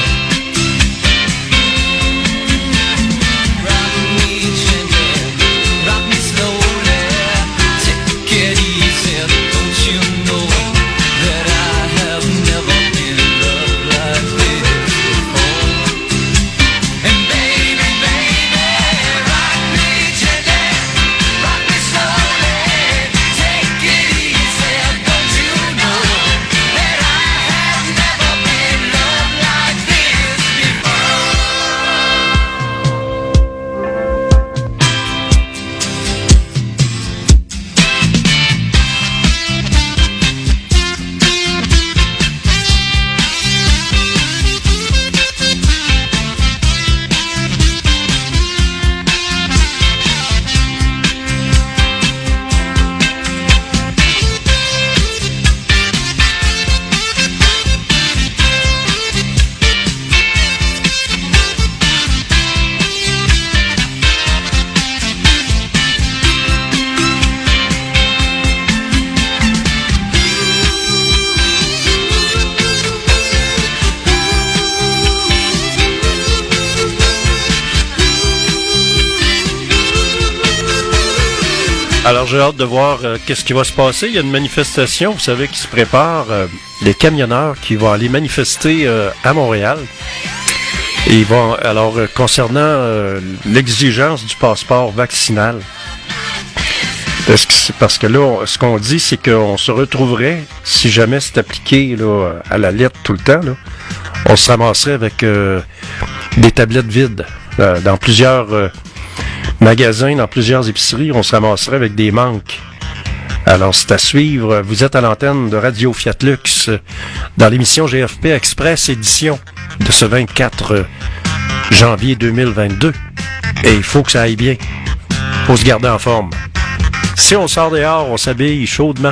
S11: Rock me gently, rock me slowly. Take it easy, don't you know that I have never been loved like this before? And baby, baby, rock me gently, rock me slowly. Take it easy, don't you know that I have never been loved like this before?
S1: Alors, j'ai hâte de voir qu'est-ce qui va se passer. Il y a une manifestation, vous savez, qui se prépare. Les camionneurs qui vont aller manifester à Montréal. Et ils vont, alors, concernant l'exigence du passeport vaccinal. Parce que là, ce qu'on dit, c'est qu'on se retrouverait, si jamais c'est appliqué là, à la lettre tout le temps, là, on se ramasserait avec des tablettes vides dans plusieurs magasins, dans plusieurs épiceries. On se ramasserait avec des manques. Alors, c'est à suivre. Vous êtes à l'antenne de Radio Fiat Lux dans l'émission GFP Express édition de ce 24 janvier 2022. Et il faut que ça aille bien. Faut se garder en forme. Si on sort dehors, on s'habille chaudement.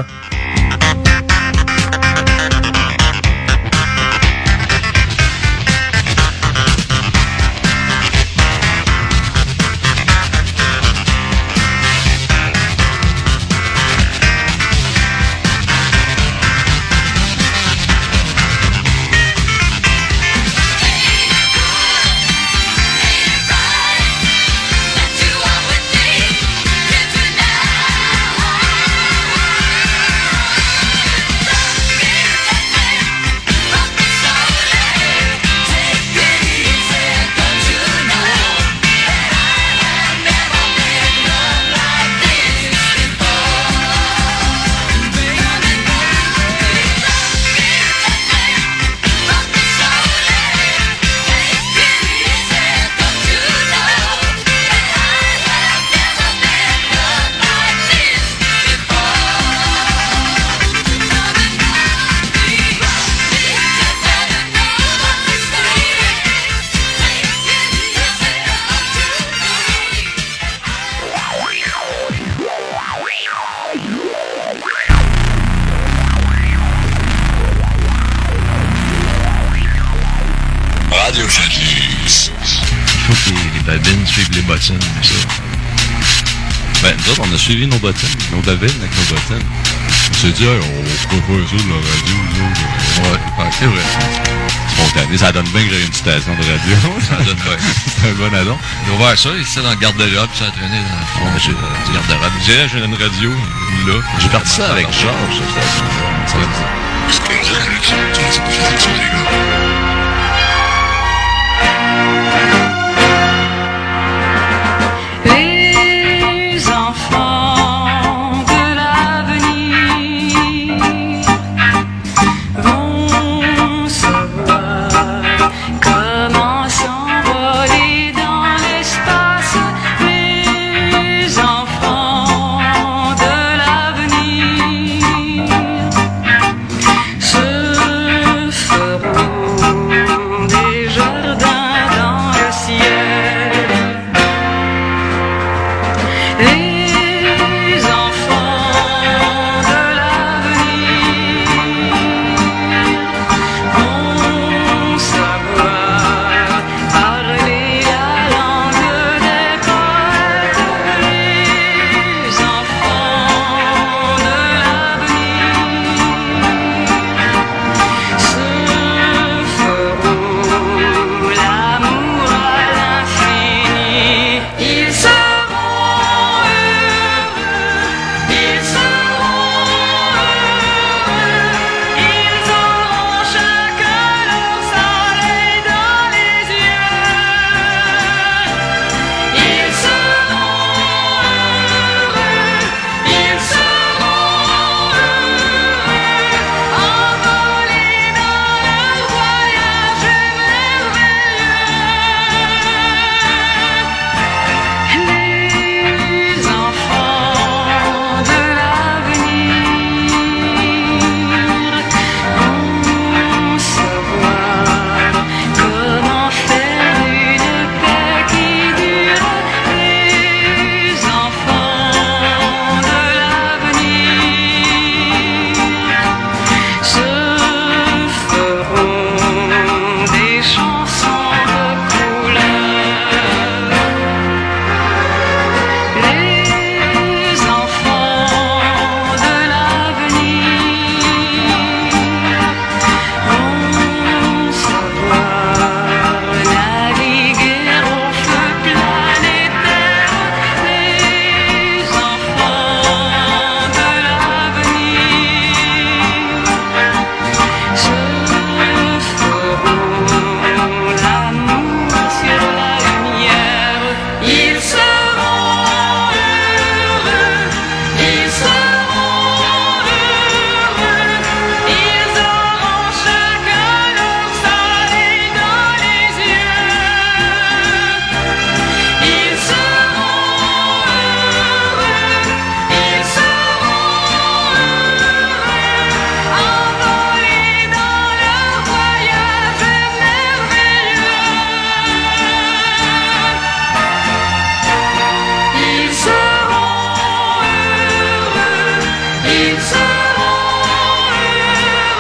S6: Radio Fiat.
S12: Les babines suivent les bottines, ça. Ben, nous autres, on a suivi nos bottines, nos babines avec nos bottines. On s'est dit, hey, on pourrait faire ça de la radio, nous autres. Ouais, c'est vrai. Spontané, ça donne bien que j'ai une station de radio. Ça donne bien. C'est un bon addon.
S13: Ils ont ouvert ça, ici dans le garde-robe, ça a traîné dans le fond du garde-robe.
S12: Je dirais, j'ai une radio, là.
S13: J'ai parti ça avec Georges, ça.
S14: Les enfants de l'avenir vont savoir comment s'envoler dans l'espace. Les enfants de l'avenir se feront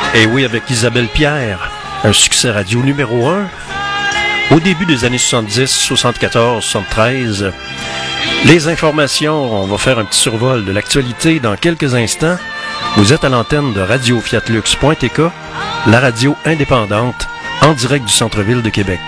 S1: Et oui, avec Isabelle Pierre, un succès radio numéro 1. Au début des années 70, 74, 73, les informations, on va faire un petit survol de l'actualité dans quelques instants. Vous êtes à l'antenne de Radio-Fiatlux.tk, la radio indépendante, en direct du centre-ville de Québec.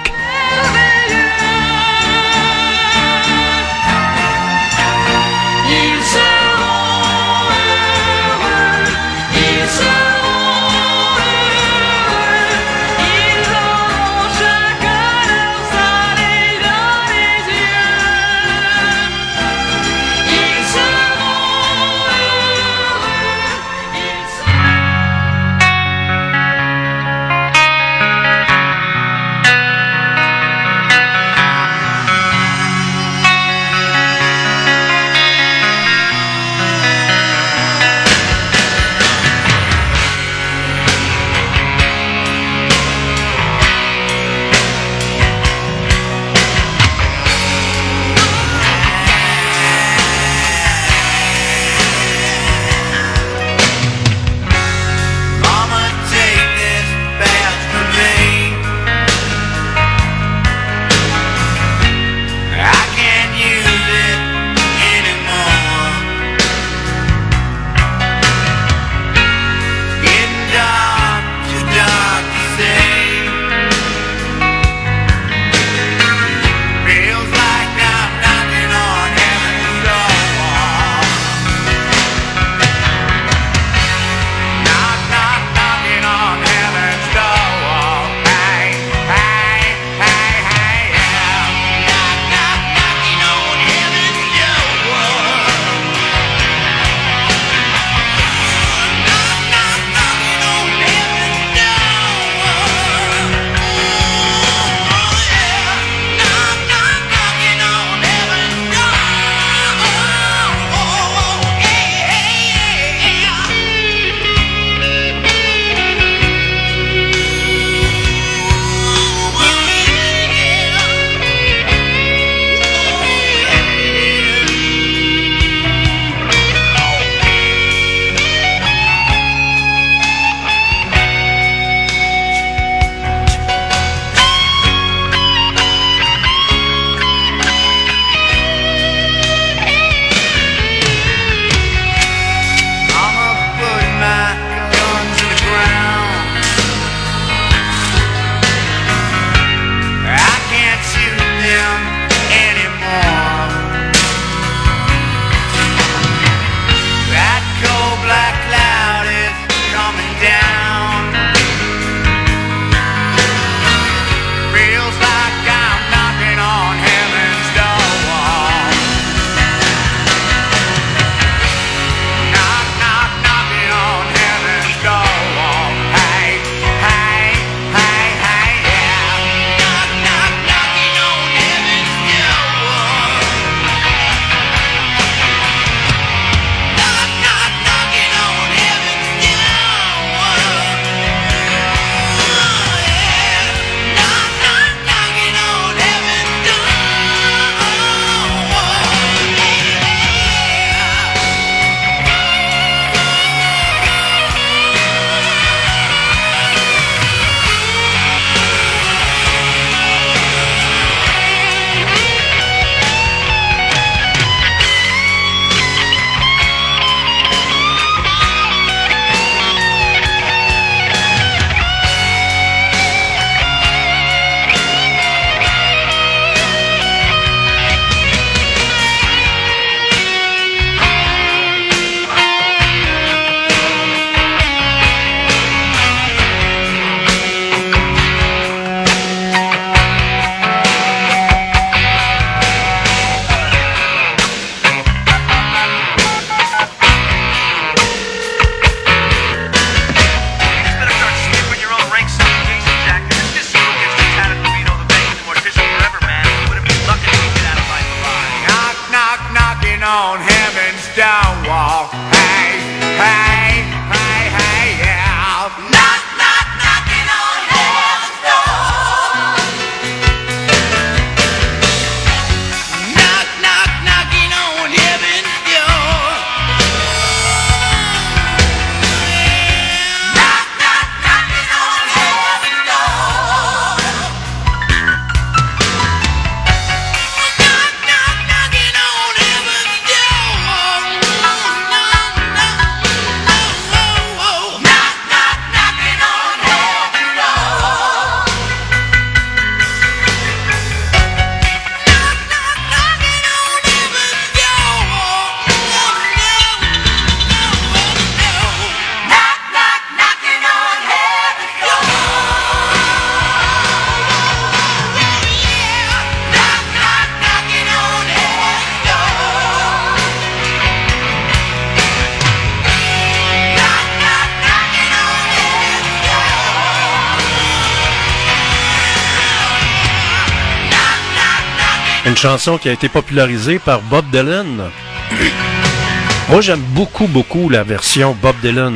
S1: Une chanson qui a été popularisée par Bob Dylan. Moi, j'aime beaucoup, beaucoup la version Bob Dylan.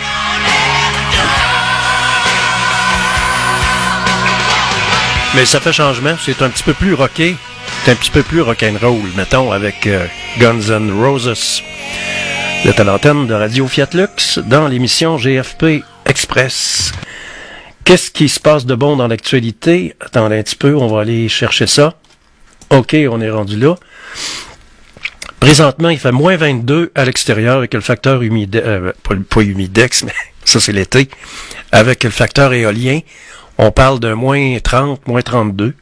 S1: Mais ça fait changement. C'est un petit peu plus rocké. C'est un petit peu plus rock'n'roll, mettons, avec Guns N' Roses. Le à l'antenne de Radio Fiat Lux dans l'émission GFP Express. Qu'est-ce qui se passe de bon dans l'actualité? Attendez un petit peu, on va aller chercher ça. OK, on est rendu là. Présentement, il fait moins 22 à l'extérieur avec le facteur humidex, pas humidex, mais ça c'est l'été. Avec le facteur éolien, on parle de moins 30, moins 32.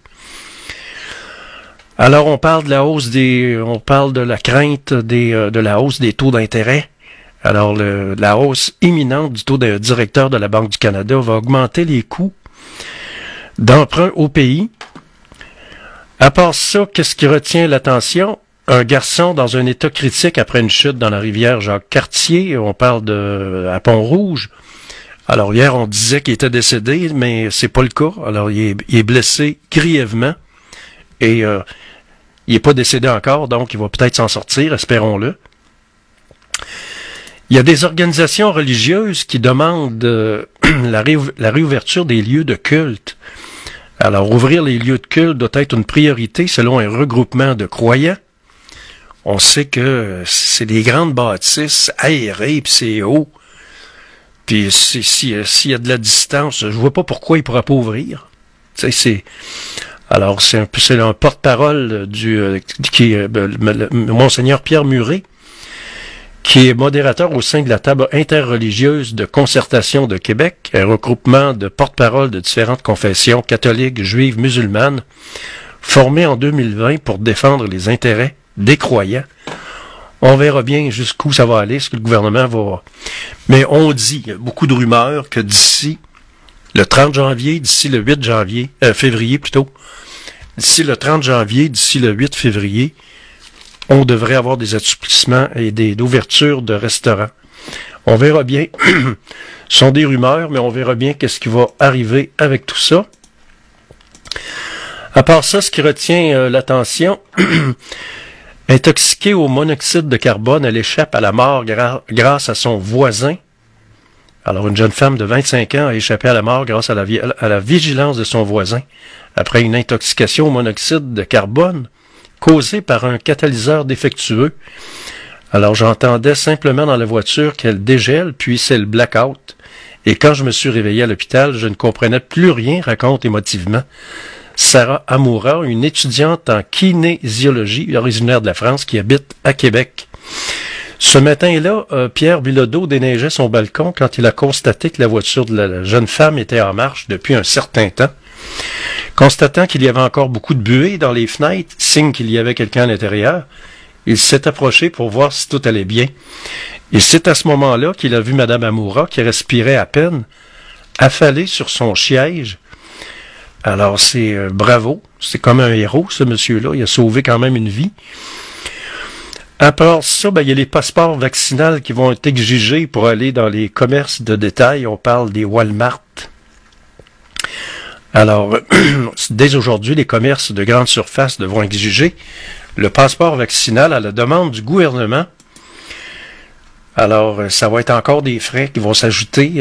S1: Alors, on parle de la crainte de la hausse des taux d'intérêt. Alors, la hausse imminente du taux de directeur de la Banque du Canada va augmenter les coûts d'emprunt au pays. À part ça, qu'est-ce qui retient l'attention? Un garçon dans un état critique après une chute dans la rivière Jacques-Cartier. On parle à Pont-Rouge. Alors, hier, on disait qu'il était décédé, mais c'est pas le cas. Alors, il est blessé grièvement. Et il n'est pas décédé encore, donc il va peut-être s'en sortir, espérons-le. Il y a des organisations religieuses qui demandent la réouverture des lieux de culte. Alors, ouvrir les lieux de culte doit être une priorité selon un regroupement de croyants. On sait que c'est des grandes bâtisses aérées, puis c'est haut. Puis s'il y a de la distance, je vois pas pourquoi il ne pourra pas ouvrir. Tu sais, alors, c'est un porte-parole qui est Monseigneur Pierre Murray, qui est modérateur au sein de la table interreligieuse de concertation de Québec, un regroupement de porte-parole de différentes confessions catholiques, juives, musulmanes, formé en 2020 pour défendre les intérêts des croyants. On verra bien jusqu'où ça va aller, ce que le gouvernement va... Mais on dit, il y a beaucoup de rumeurs que d'ici le 30 janvier, d'ici le 8 janvier, février plutôt, d'ici le 30 janvier, d'ici le 8 février, on devrait avoir des assouplissements et d'ouvertures de restaurants. On verra bien. Ce sont des rumeurs, mais on verra bien qu'est-ce qui va arriver avec tout ça. À part ça, ce qui retient l'attention, intoxiquée au monoxyde de carbone, elle échappe à la mort grâce à son voisin. Alors, une jeune femme de 25 ans a échappé à la mort grâce à la vigilance de son voisin après une intoxication au monoxyde de carbone causée par un catalyseur défectueux. Alors, j'entendais simplement dans la voiture qu'elle dégèle, puis c'est le blackout. Et quand je me suis réveillé à l'hôpital, je ne comprenais plus rien, raconte émotivement Sarah Amoura, une étudiante en kinésiologie originaire de la France qui habite à Québec. Ce matin-là, Pierre Bilodeau déneigeait son balcon quand il a constaté que la voiture de la jeune femme était en marche depuis un certain temps. Constatant qu'il y avait encore beaucoup de buée dans les fenêtres, signe qu'il y avait quelqu'un à l'intérieur, il s'est approché pour voir si tout allait bien. Et c'est à ce moment-là qu'il a vu Mme Amoura, qui respirait à peine, affalée sur son siège. Alors, c'est bravo. C'est comme un héros, ce monsieur-là. Il a sauvé quand même une vie. À part ça, il y a les passeports vaccinaux qui vont être exigés pour aller dans les commerces de détail. On parle des Walmart. Alors, dès aujourd'hui, les commerces de grande surface devront exiger le passeport vaccinal à la demande du gouvernement. Alors, ça va être encore des frais qui vont s'ajouter,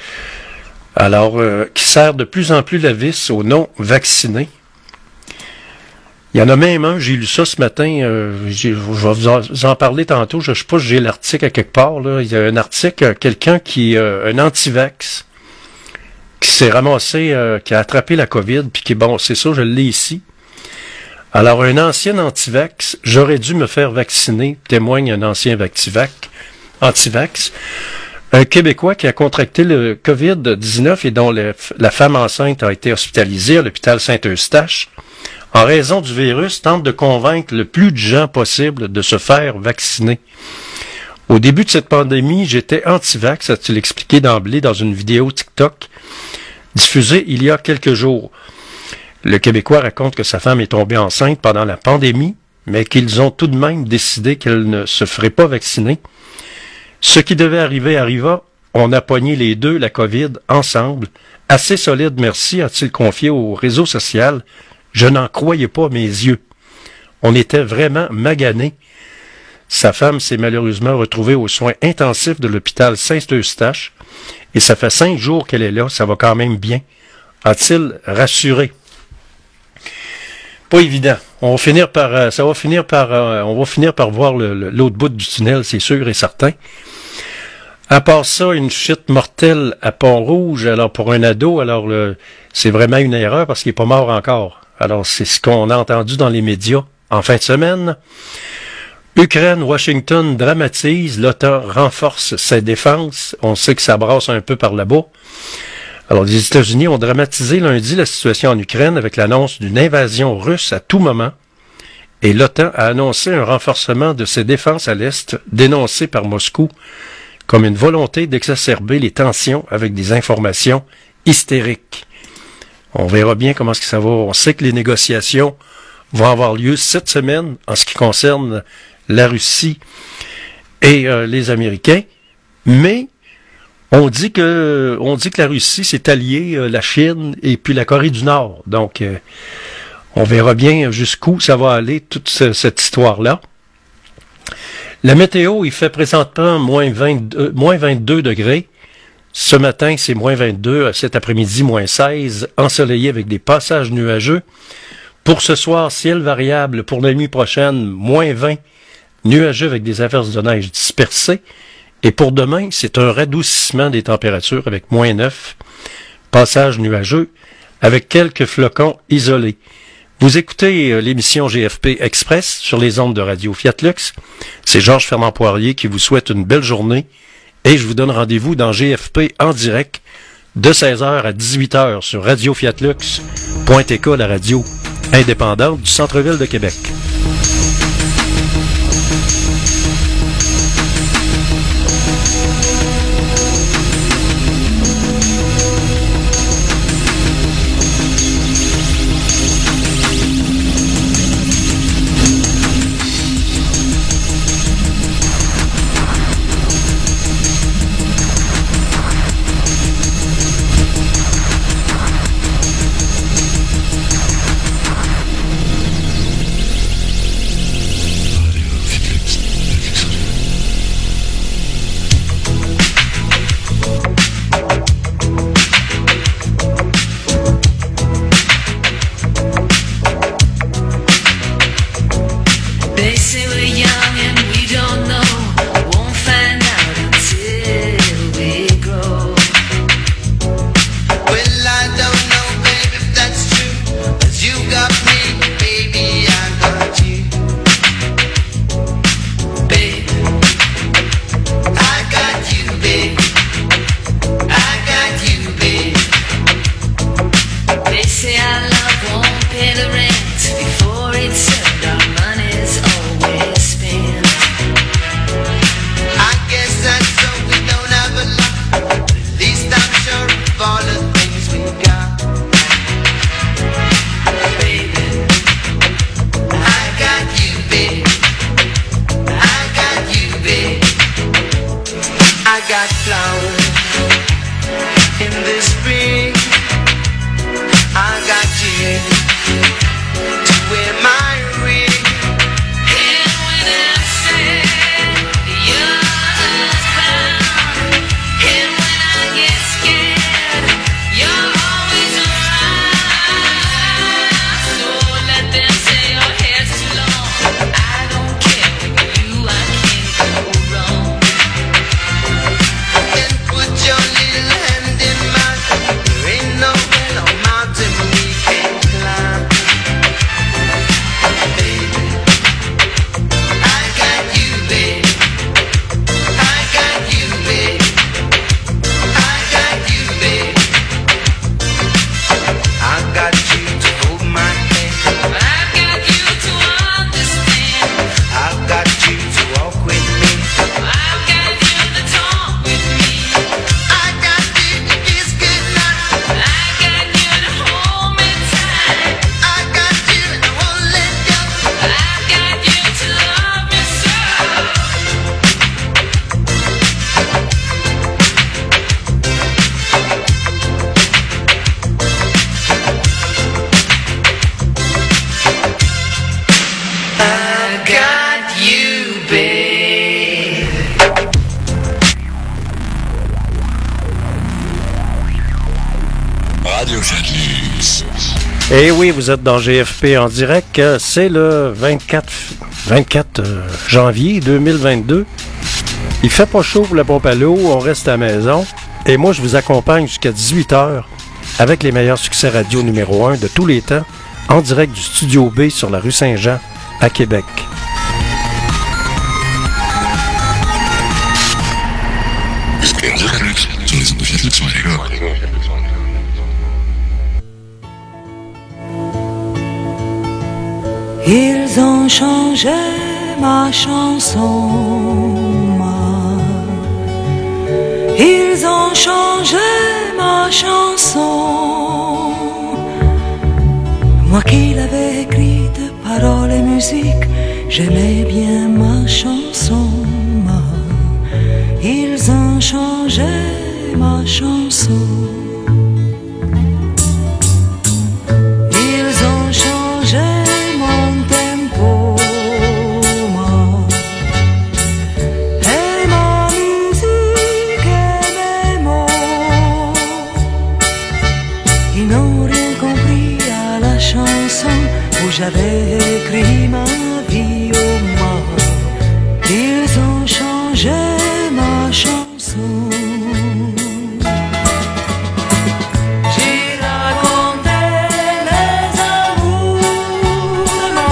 S1: qui sert de plus en plus la vis aux non-vaccinés. Il y en a même un, j'ai lu ça ce matin, je vais vous en parler tantôt, je ne sais pas si j'ai l'article à quelque part, là. Il y a un article, quelqu'un qui un anti-vax, qui s'est ramassé, qui a attrapé la COVID, puis qui, bon, c'est ça, je l'ai ici. Alors, un ancien anti-vax, j'aurais dû me faire vacciner, témoigne un ancien anti-vax. Un Québécois qui a contracté le COVID-19 et dont la femme enceinte a été hospitalisée à l'hôpital Saint-Eustache, en raison du virus, tente de convaincre le plus de gens possible de se faire vacciner. Au début de cette pandémie, j'étais anti-vax, a-t-il expliqué d'emblée dans une vidéo TikTok diffusée il y a quelques jours. Le Québécois raconte que sa femme est tombée enceinte pendant la pandémie, mais qu'ils ont tout de même décidé qu'elle ne se ferait pas vacciner. Ce qui devait arriver arriva. On a pogné les deux, la COVID, ensemble. Assez solide, merci, a-t-il confié au réseau social. Je n'en croyais pas mes yeux. On était vraiment maganés. Sa femme s'est malheureusement retrouvée aux soins intensifs de l'hôpital Saint-Eustache et ça fait 5 jours qu'elle est là. Ça va quand même bien, a-t-il rassuré. Pas évident. On va finir par voir l'autre bout du tunnel, c'est sûr et certain. À part ça, une chute mortelle à Pont-Rouge, alors pour un ado, c'est vraiment une erreur parce qu'il n'est pas mort encore. Alors, c'est ce qu'on a entendu dans les médias en fin de semaine. Ukraine, Washington dramatise, l'OTAN renforce sa défense. On sait que ça brasse un peu par là-bas. Alors, les États-Unis ont dramatisé lundi la situation en Ukraine avec l'annonce d'une invasion russe à tout moment. Et l'OTAN a annoncé un renforcement de ses défenses à l'Est, dénoncé par Moscou comme une volonté d'exacerber les tensions avec des informations hystériques. On verra bien comment est-ce que ça va. On sait que les négociations vont avoir lieu cette semaine en ce qui concerne la Russie et les Américains, mais on dit que la Russie s'est alliée la Chine et puis la Corée du Nord. Donc, on verra bien jusqu'où ça va aller, toute cette histoire-là. La météo, il fait présentement moins 22 degrés. Ce matin, c'est moins 22. Cet après-midi, moins 16. Ensoleillé avec des passages nuageux. Pour ce soir, ciel variable. Pour la nuit prochaine, moins 20. Nuageux avec des averses de neige dispersées. Et pour demain, c'est un radoucissement des températures avec moins 9. Passage nuageux avec quelques flocons isolés. Vous écoutez l'émission GFP Express sur les ondes de Radio Fiat-Lux. C'est Georges Fernand Poirier qui vous souhaite une belle journée et je vous donne rendez-vous dans GFP en direct de 16h à 18h sur Radio Fiat-Lux.tk, la radio indépendante du centre-ville de Québec. Et oui, vous êtes dans GFP en direct. C'est le 24 janvier 2022. Il fait pas chaud pour la pompe à l'eau, on reste à la maison. Et moi, je vous accompagne jusqu'à 18h avec les meilleurs succès radio numéro 1 de tous les temps, en direct du Studio B sur la rue Saint-Jean à Québec.
S14: Ils ont changé ma chanson. Ils ont changé ma chanson. Moi qui l'avais écrite, paroles et musique, j'aimais bien ma chanson. Ils ont changé ma chanson. Ils ont changé mon tempo, et ma musique et mes mots. Ils n'ont rien compris à la chanson où j'avais écrit ma vie au moins. Ils ont changé ma chanson. J'ai raconté mes amours,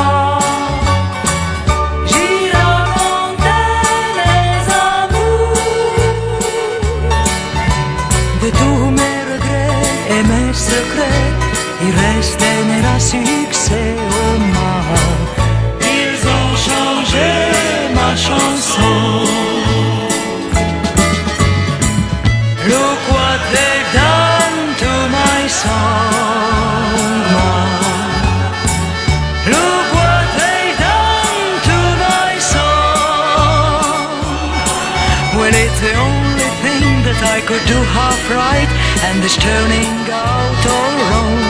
S14: j'ai raconté mes amours, de tous mes regrets et mes secrets. Il restait un succès au moins. Ils ont changé ma chanson. Look what they've done to my song. Look what they've done to my song. Well, it's the only thing that I could do half right, and it's turning out all wrong.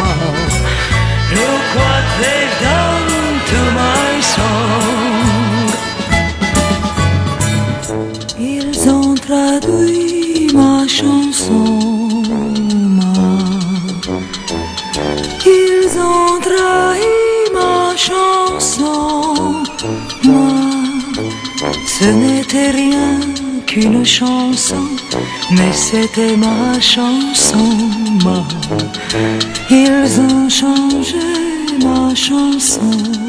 S14: Look what they've done to my song. Ils ont traduit ma chanson. Ils ont trahi ma chanson. Moi, ce n'était rien qu'une chanson, mais c'était ma chanson. Moi, ils ont changé ma chanson.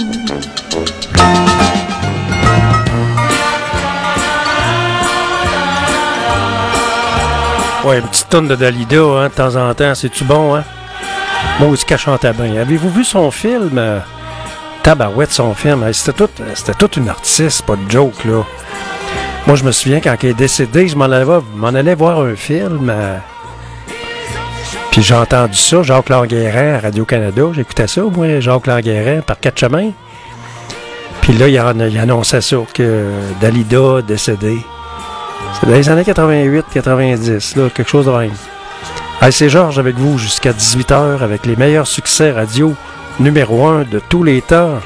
S1: Ouais, une petite tonne de Dalida, hein, de temps en temps, c'est-tu bon, hein? Moi aussi qu'elle chantait bien. Avez-vous vu son film? Tabarouette, son film. C'était toute une artiste, pas de joke, là. Moi, je me souviens, quand elle est décédée, je m'en allais voir un film. Puis j'ai entendu ça, Jacques Languérin à Radio-Canada. J'écoutais ça, moi, Jacques Languérin, par 4 chemins. Puis là, il annonçait ça, que Dalida décédée. C'est dans les années 88-90, là, quelque chose de même. Hey, c'est Georges avec vous jusqu'à 18h avec les meilleurs succès radio numéro 1 de tous les temps.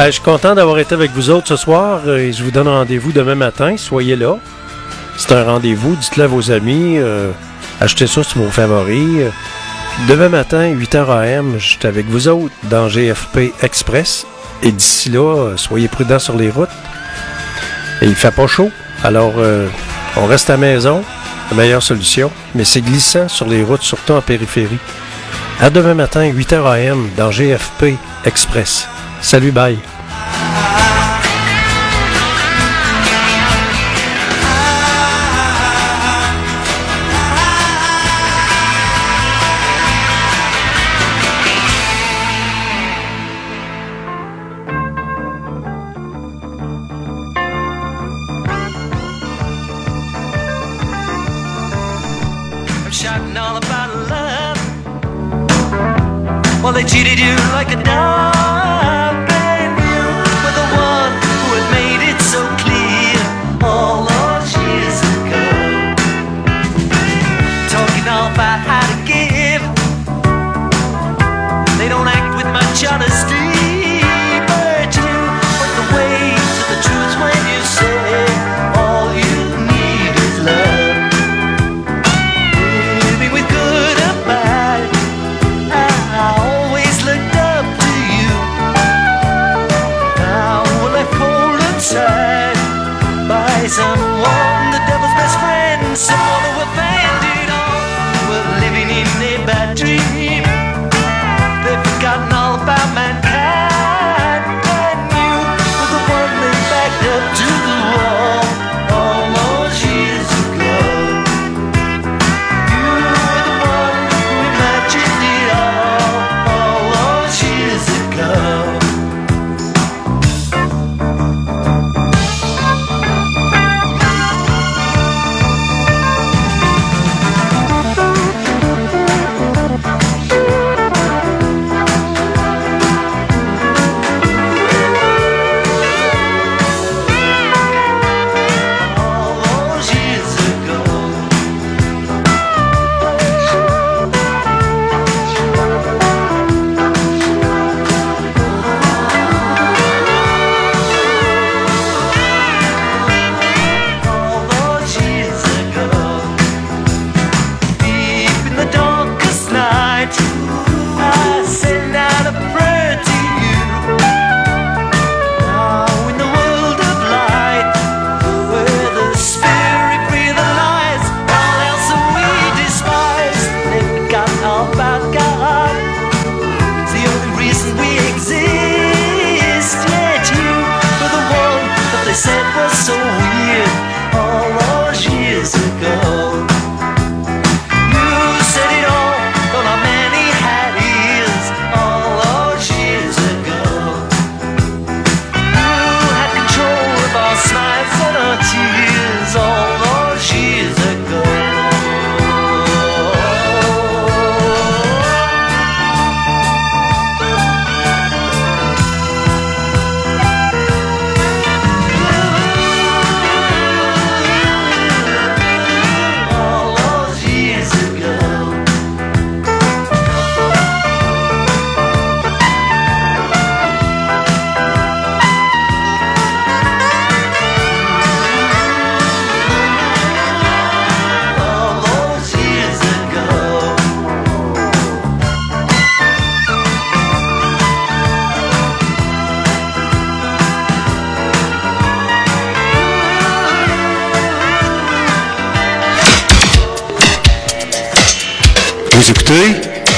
S1: Je suis content d'avoir été avec vous autres ce soir et je vous donne rendez-vous demain matin. Soyez là. C'est un rendez-vous. Dites-le à vos amis. Achetez ça sur vos favoris. Demain matin, 8h AM, je suis avec vous autres dans GFP Express. Et d'ici là, soyez prudents sur les routes. Et il fait pas chaud. Alors, on reste à la maison. La meilleure solution. Mais c'est glissant sur les routes, surtout en périphérie. À demain matin, 8h AM, dans GFP Express. Salut, bye.
S14: Shouting all about love. Well, they cheated you like a dog, and you were the one who had made it so clear all those years ago. Talking all about how to give, they don't act with much honesty, but you went the way to the truth when you say all you need is love. By someone, the devil's best friend, someone who abandoned all, were living in a bad dream. They've forgotten all about mankind, and you were the one they backed up to the wall all those years ago. You were the one who imagined it all those years ago.
S1: Vous écoutez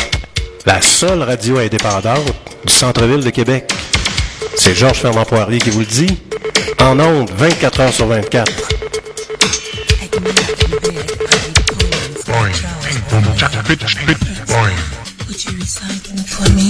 S1: la seule radio indépendante du centre-ville de Québec. C'est Georges Fernand Poirier qui vous le dit. En ondes, 24 heures sur 24.
S15: Would you recite them for me?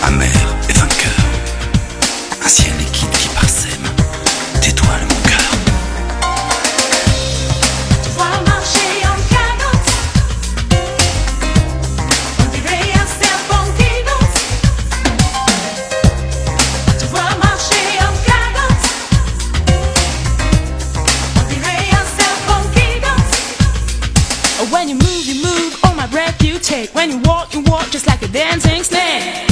S7: amer et vainqueur. Un ciel liquide qui parsème d'étoiles mon cœur.
S4: Tu vois marcher en cadence, on dirait un serpent qui danse. Tu vois marcher en cadence, on dirait un serpent qui danse.
S5: When you move, all my breath you take. When you walk just like a dancing snake.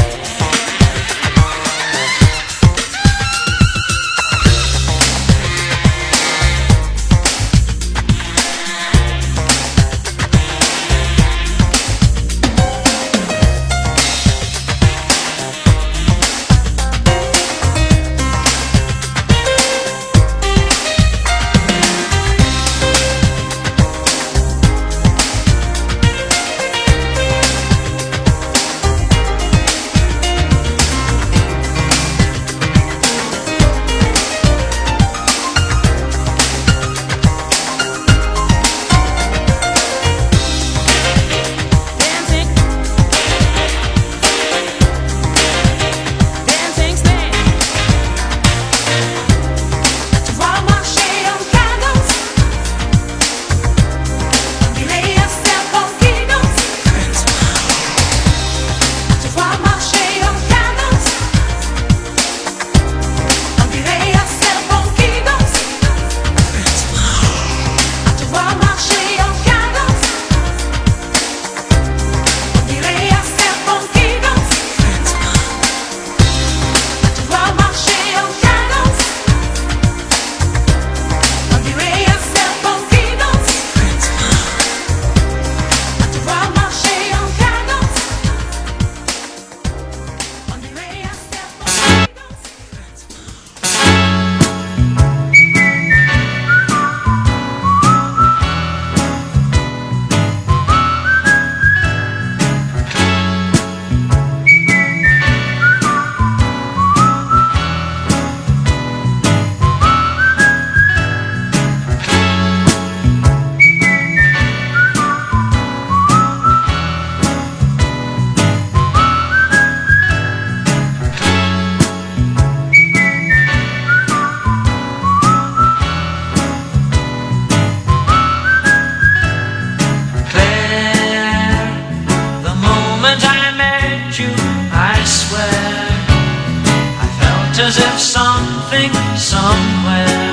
S14: as if something somewhere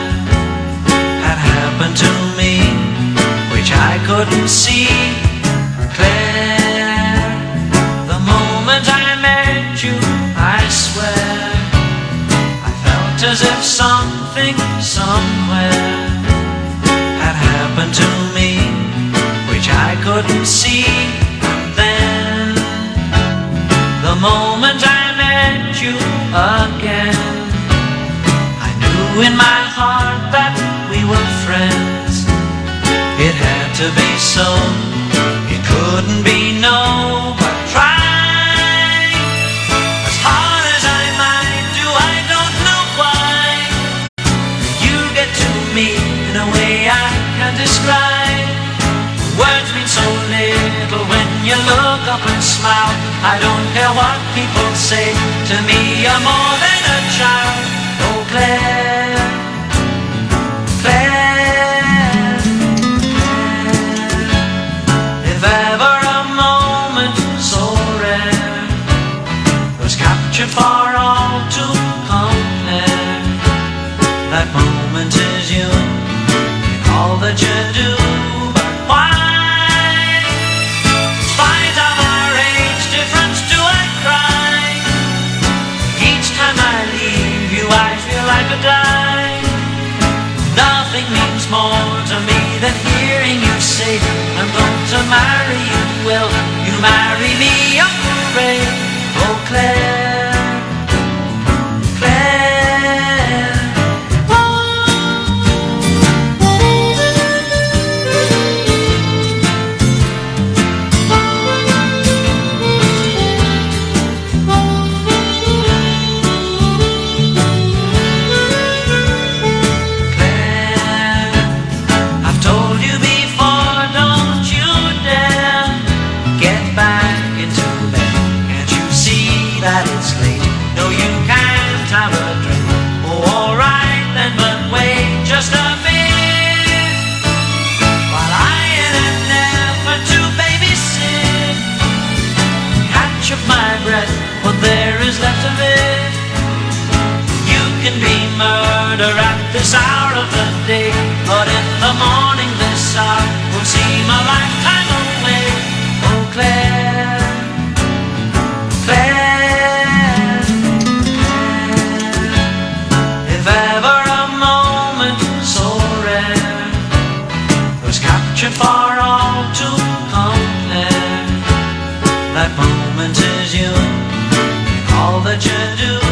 S14: had happened to me, which I couldn't see. Claire, the moment I met you, I swear, I felt as if something somewhere had happened to me, which I couldn't see. Then, the moment I met you again, I knew in my heart that we were friends. It had to be so, it couldn't be no, but try as hard as I might do, I don't know why you get to me in a way I can't describe. Words mean so little when you look up and smile. I don't care what people say, to me you're more than a child. Oh Claire, Claire, Claire, if ever a moment so rare was captured for all to compare, that moment is you in all that you do. But why, in spite of our age difference, do I cry? Each time I leave you I feel I could die. Nothing means more to me than hearing you say, I'm going to marry you. Will you marry me? I'm afraid. Oh Claire, Claire, I've told you before, don't you dare get back into bed. Can't you see that
S16: this hour of the day, but in the morning this hour will seem a lifetime away. Oh Claire, Claire, if ever a moment so rare was captured for all to compare, that moment is you, all that you do.